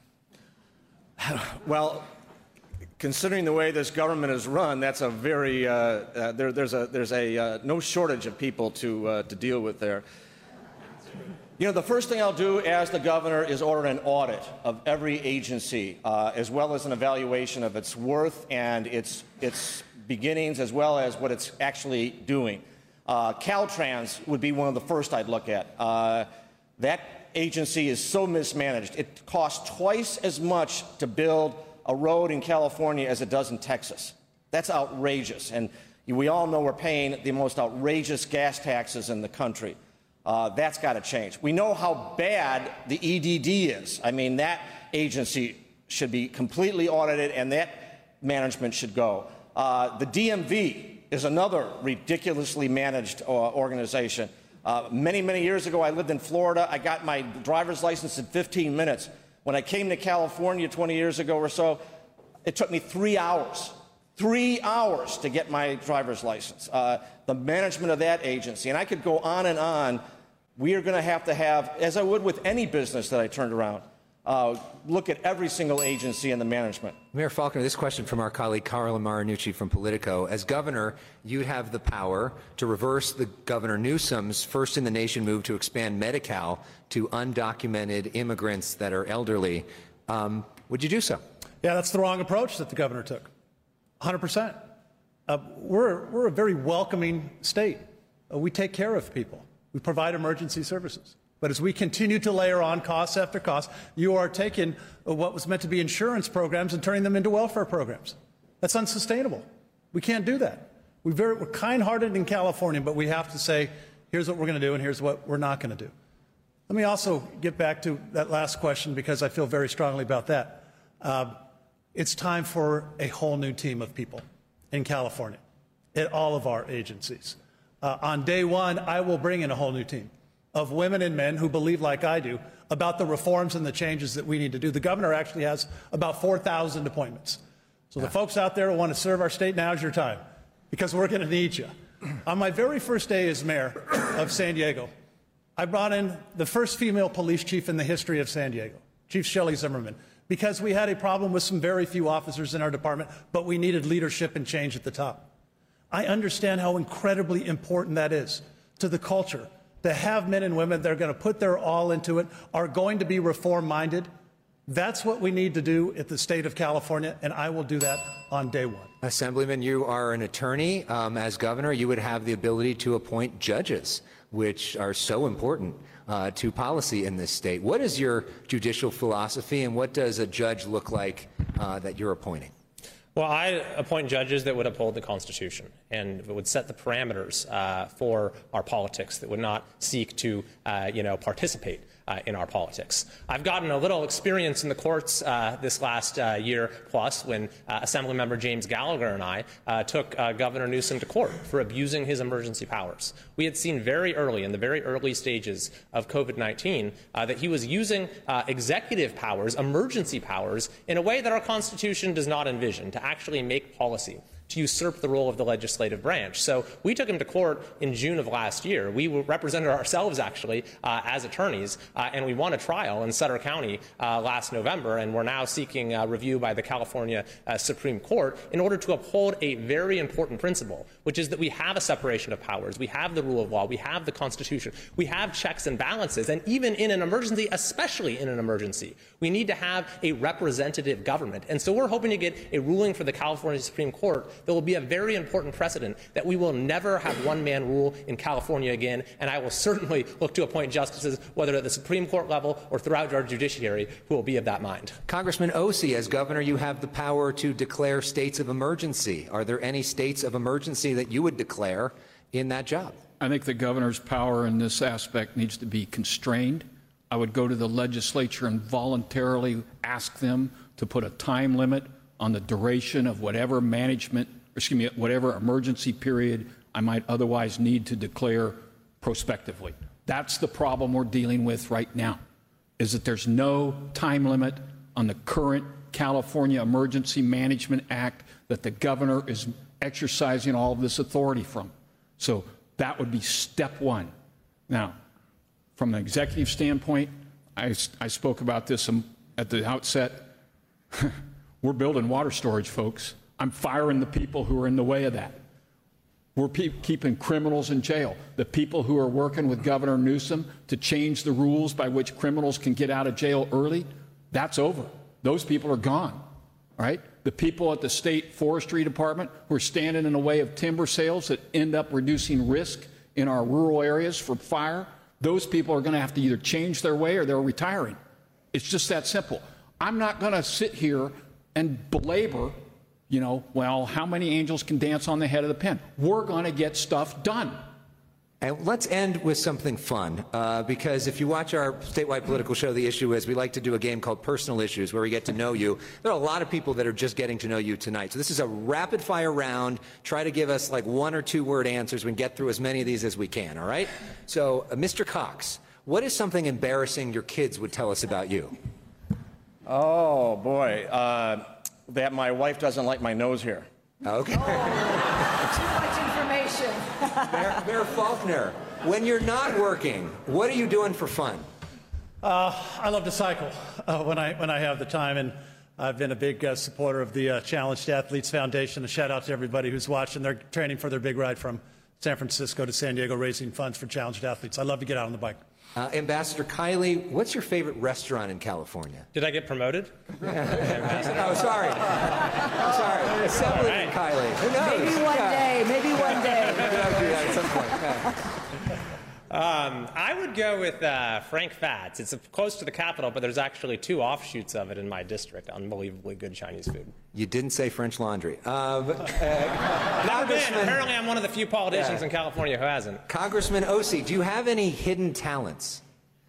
Well, considering the way this government is run, that's a very uh, uh, there, there's a there's a uh, no shortage of people to uh, to deal with there. You know, the first thing I'll do as the governor is order an audit of every agency, uh, as well as an evaluation of its worth and its its beginnings, as well as what it's actually doing. Uh, Caltrans would be one of the first I'd look at. Uh, that agency is so mismanaged. It costs twice as much to build a road in California as it does in Texas. That's outrageous. And we all know we're paying the most outrageous gas taxes in the country. Uh, that's got to change. We know how bad the E D D is. I mean, that agency should be completely audited, and that management should go. Uh, the D M V is another ridiculously managed uh, organization. Uh, many, many years ago, I lived in Florida. I got my driver's license in fifteen minutes. When I came to California twenty years ago or so, it took me three hours. Three hours to get my driver's license. Uh, the management of that agency, and I could go on and on. We are going to have to have, as I would with any business that I turned around, uh, look at every single agency and the management. Mayor Faulconer, this question from our colleague Carla Marinucci from Politico. As governor, you'd have the power to reverse the Governor Newsom's first-in-the-nation move to expand Medi-Cal to undocumented immigrants that are elderly. Um, would you do so? Yeah, that's the wrong approach that the governor took. one hundred percent. Uh, we're, we're a very welcoming state. Uh, we take care of people. We provide emergency services. But as we continue to layer on cost after cost, you are taking what was meant to be insurance programs and turning them into welfare programs. That's unsustainable. We can't do that. We very, we're kind-hearted in California, but we have to say, here's what we're going to do and here's what we're not going to do. Let me also get back to that last question because I feel very strongly about that. Uh, it's time for a whole new team of people in California at all of our agencies. Uh, on day one, I will bring in a whole new team of women and men who believe like I do about the reforms and the changes that we need to do. The governor actually has about four thousand appointments. So yeah. The folks out there who want to serve our state, now's your time, because we're going to need you. On my very first day as mayor of San Diego, I brought in the first female police chief in the history of San Diego, Chief Shelley Zimmerman, because we had a problem with some very few officers in our department, but we needed leadership and change at the top. I understand how incredibly important that is to the culture, to have men and women that are going to put their all into it, are going to be reform-minded. That's what we need to do at the state of California, and I will do that on day one. Assemblyman, you are an attorney. Um, as governor, you would have the ability to appoint judges, which are so important uh, to policy in this state. What is your judicial philosophy, and what does a judge look like uh, that you're appointing? Well, I appoint judges that would uphold the Constitution and would set the parameters uh, for our politics, that would not seek to, uh, you know, participate uh, in our politics. I've gotten a little experience in the courts uh, this last uh, year plus when uh, Assemblymember James Gallagher and I uh, took uh, Governor Newsom to court for abusing his emergency powers. We had seen very early, in the very early stages of COVID nineteen, uh, that he was using uh, executive powers, emergency powers, in a way that our Constitution does not envision, to actually make policy, to usurp the role of the legislative branch. So we took him to court in June of last year. We represented ourselves, actually, uh, as attorneys, uh, and we won a trial in Sutter County uh, last November, and we're now seeking uh, review by the California uh, Supreme Court in order to uphold a very important principle, which is that we have a separation of powers, we have the rule of law, we have the Constitution, we have checks and balances, and even in an emergency, especially in an emergency, we need to have a representative government. And so we're hoping to get a ruling for the California Supreme Court there will be a very important precedent that we will never have one-man rule in California again, and I will certainly look to appoint justices, whether at the Supreme Court level or throughout our judiciary, who will be of that mind. Congressman Ossie, as governor, you have the power to declare states of emergency. Are there any states of emergency that you would declare in that job? I think the governor's power in this aspect needs to be constrained. I would go to the legislature and voluntarily ask them to put a time limit on the duration of whatever management, excuse me, whatever emergency period I might otherwise need to declare prospectively. That's the problem we're dealing with right now, is that there's no time limit on the current California Emergency Management Act that the governor is exercising all of this authority from. So that would be step one. Now, from an executive standpoint, I, I spoke about this at the outset. We're building water storage, folks. I'm firing the people who are in the way of that. We're pe- keeping criminals in jail. The people who are working with Governor Newsom to change the rules by which criminals can get out of jail early, that's over. Those people are gone, right? The people at the State Forestry Department who are standing in the way of timber sales that end up reducing risk in our rural areas for fire, those people are going to have to either change their way or they're retiring. It's just that simple. I'm not going to sit here and belabor, you know, well, how many angels can dance on the head of the pin? We're going to get stuff done. And let's end with something fun, uh, because if you watch our statewide political show, The Issue Is, we like to do a game called Personal Issues, where we get to know you. There are a lot of people that are just getting to know you tonight. So this is a rapid-fire round. Try to give us like one or two-word answers. We can get through as many of these as we can, all right? So, uh, Mister Cox, what is something embarrassing your kids would tell us about you? Oh, boy. Uh, that my wife doesn't like my nose hair. Okay. Oh, too much information. Mayor, Mayor Faulconer, when you're not working, what are you doing for fun? Uh, I love to cycle uh, when I when I have the time, and I've been a big uh, supporter of the uh, Challenged Athletes Foundation. A shout out to everybody who's watching. They're training for their big ride from San Francisco to San Diego, raising funds for challenged athletes. I love to get out on the bike. Uh, Ambassador Kiley, what's your favorite restaurant in California? Did I get promoted? Oh, sorry. I'm sorry. Assemblyman right. Kiley. Who knows? Maybe one yeah. day. Maybe one day. Maybe I'll do that at some point. Yeah. Um, I would go with uh, Frank Fats. It's close to the capital, but there's actually two offshoots of it in my district. Unbelievably good Chinese food. You didn't say French Laundry. Uh, but, uh, Never been. Apparently, I'm one of the few politicians yeah. in California who hasn't. Congressman Ossie, do you have any hidden talents?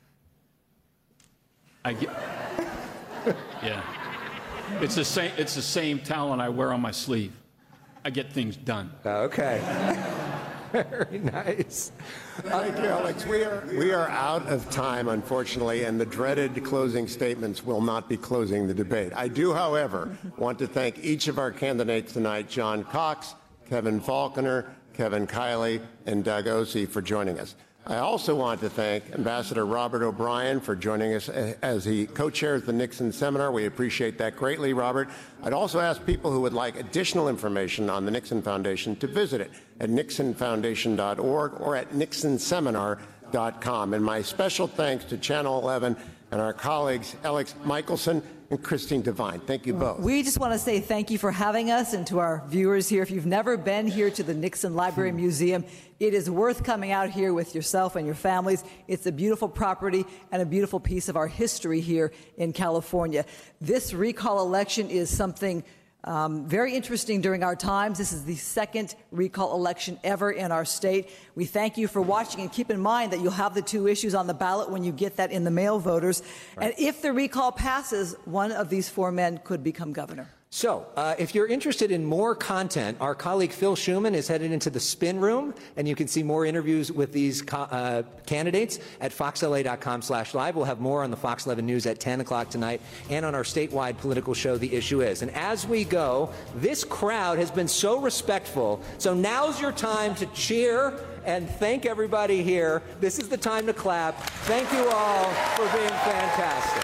I get, yeah. It's the same. It's the same talent I wear on my sleeve. I get things done. Okay. Very nice. Thank you, Alex. We are, we are out of time, unfortunately, and the dreaded closing statements will not be closing the debate. I do, however, want to thank each of our candidates tonight, John Cox, Kevin Faulconer, Kevin Kiley, and Doug Ossie, for joining us. I also want to thank Ambassador Robert O'Brien for joining us as he co-chairs the Nixon Seminar. We appreciate that greatly, Robert. I'd also ask people who would like additional information on the Nixon Foundation to visit it at nixon foundation dot org or at nixon seminar dot com. And my special thanks to Channel eleven and our colleagues Alex Michelson and Christine Devine. Thank you both. We just want to say thank you for having us, and to our viewers here. If you've never been here to the Nixon Library Museum, it is worth coming out here with yourself and your families. It's a beautiful property and a beautiful piece of our history here in California. This recall election is something Um, very interesting during our times. This is the second recall election ever in our state. We thank you for watching, and keep in mind that you'll have the two issues on the ballot when you get that in the mail, voters. Right. And if the recall passes, one of these four men could become governor. So, uh, if you're interested in more content, our colleague Phil Schuman is headed into the spin room, and you can see more interviews with these co uh, candidates at fox L A dot com slash live. We'll have more on the Fox eleven News at ten o'clock tonight, and on our statewide political show, The Issue Is. And as we go, this crowd has been so respectful, so now's your time to cheer and thank everybody here. This is the time to clap. Thank you all for being fantastic.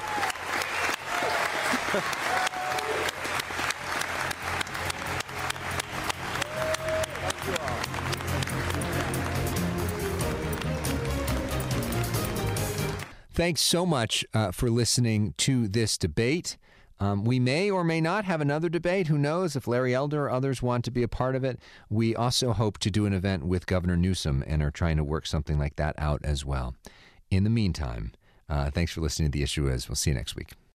Thanks so much uh, for listening to this debate. Um, we may or may not have another debate. Who knows? If Larry Elder or others want to be a part of it. We also hope to do an event with Governor Newsom and are trying to work something like that out as well. In the meantime, uh, thanks for listening to The Issue Is. We'll see you next week.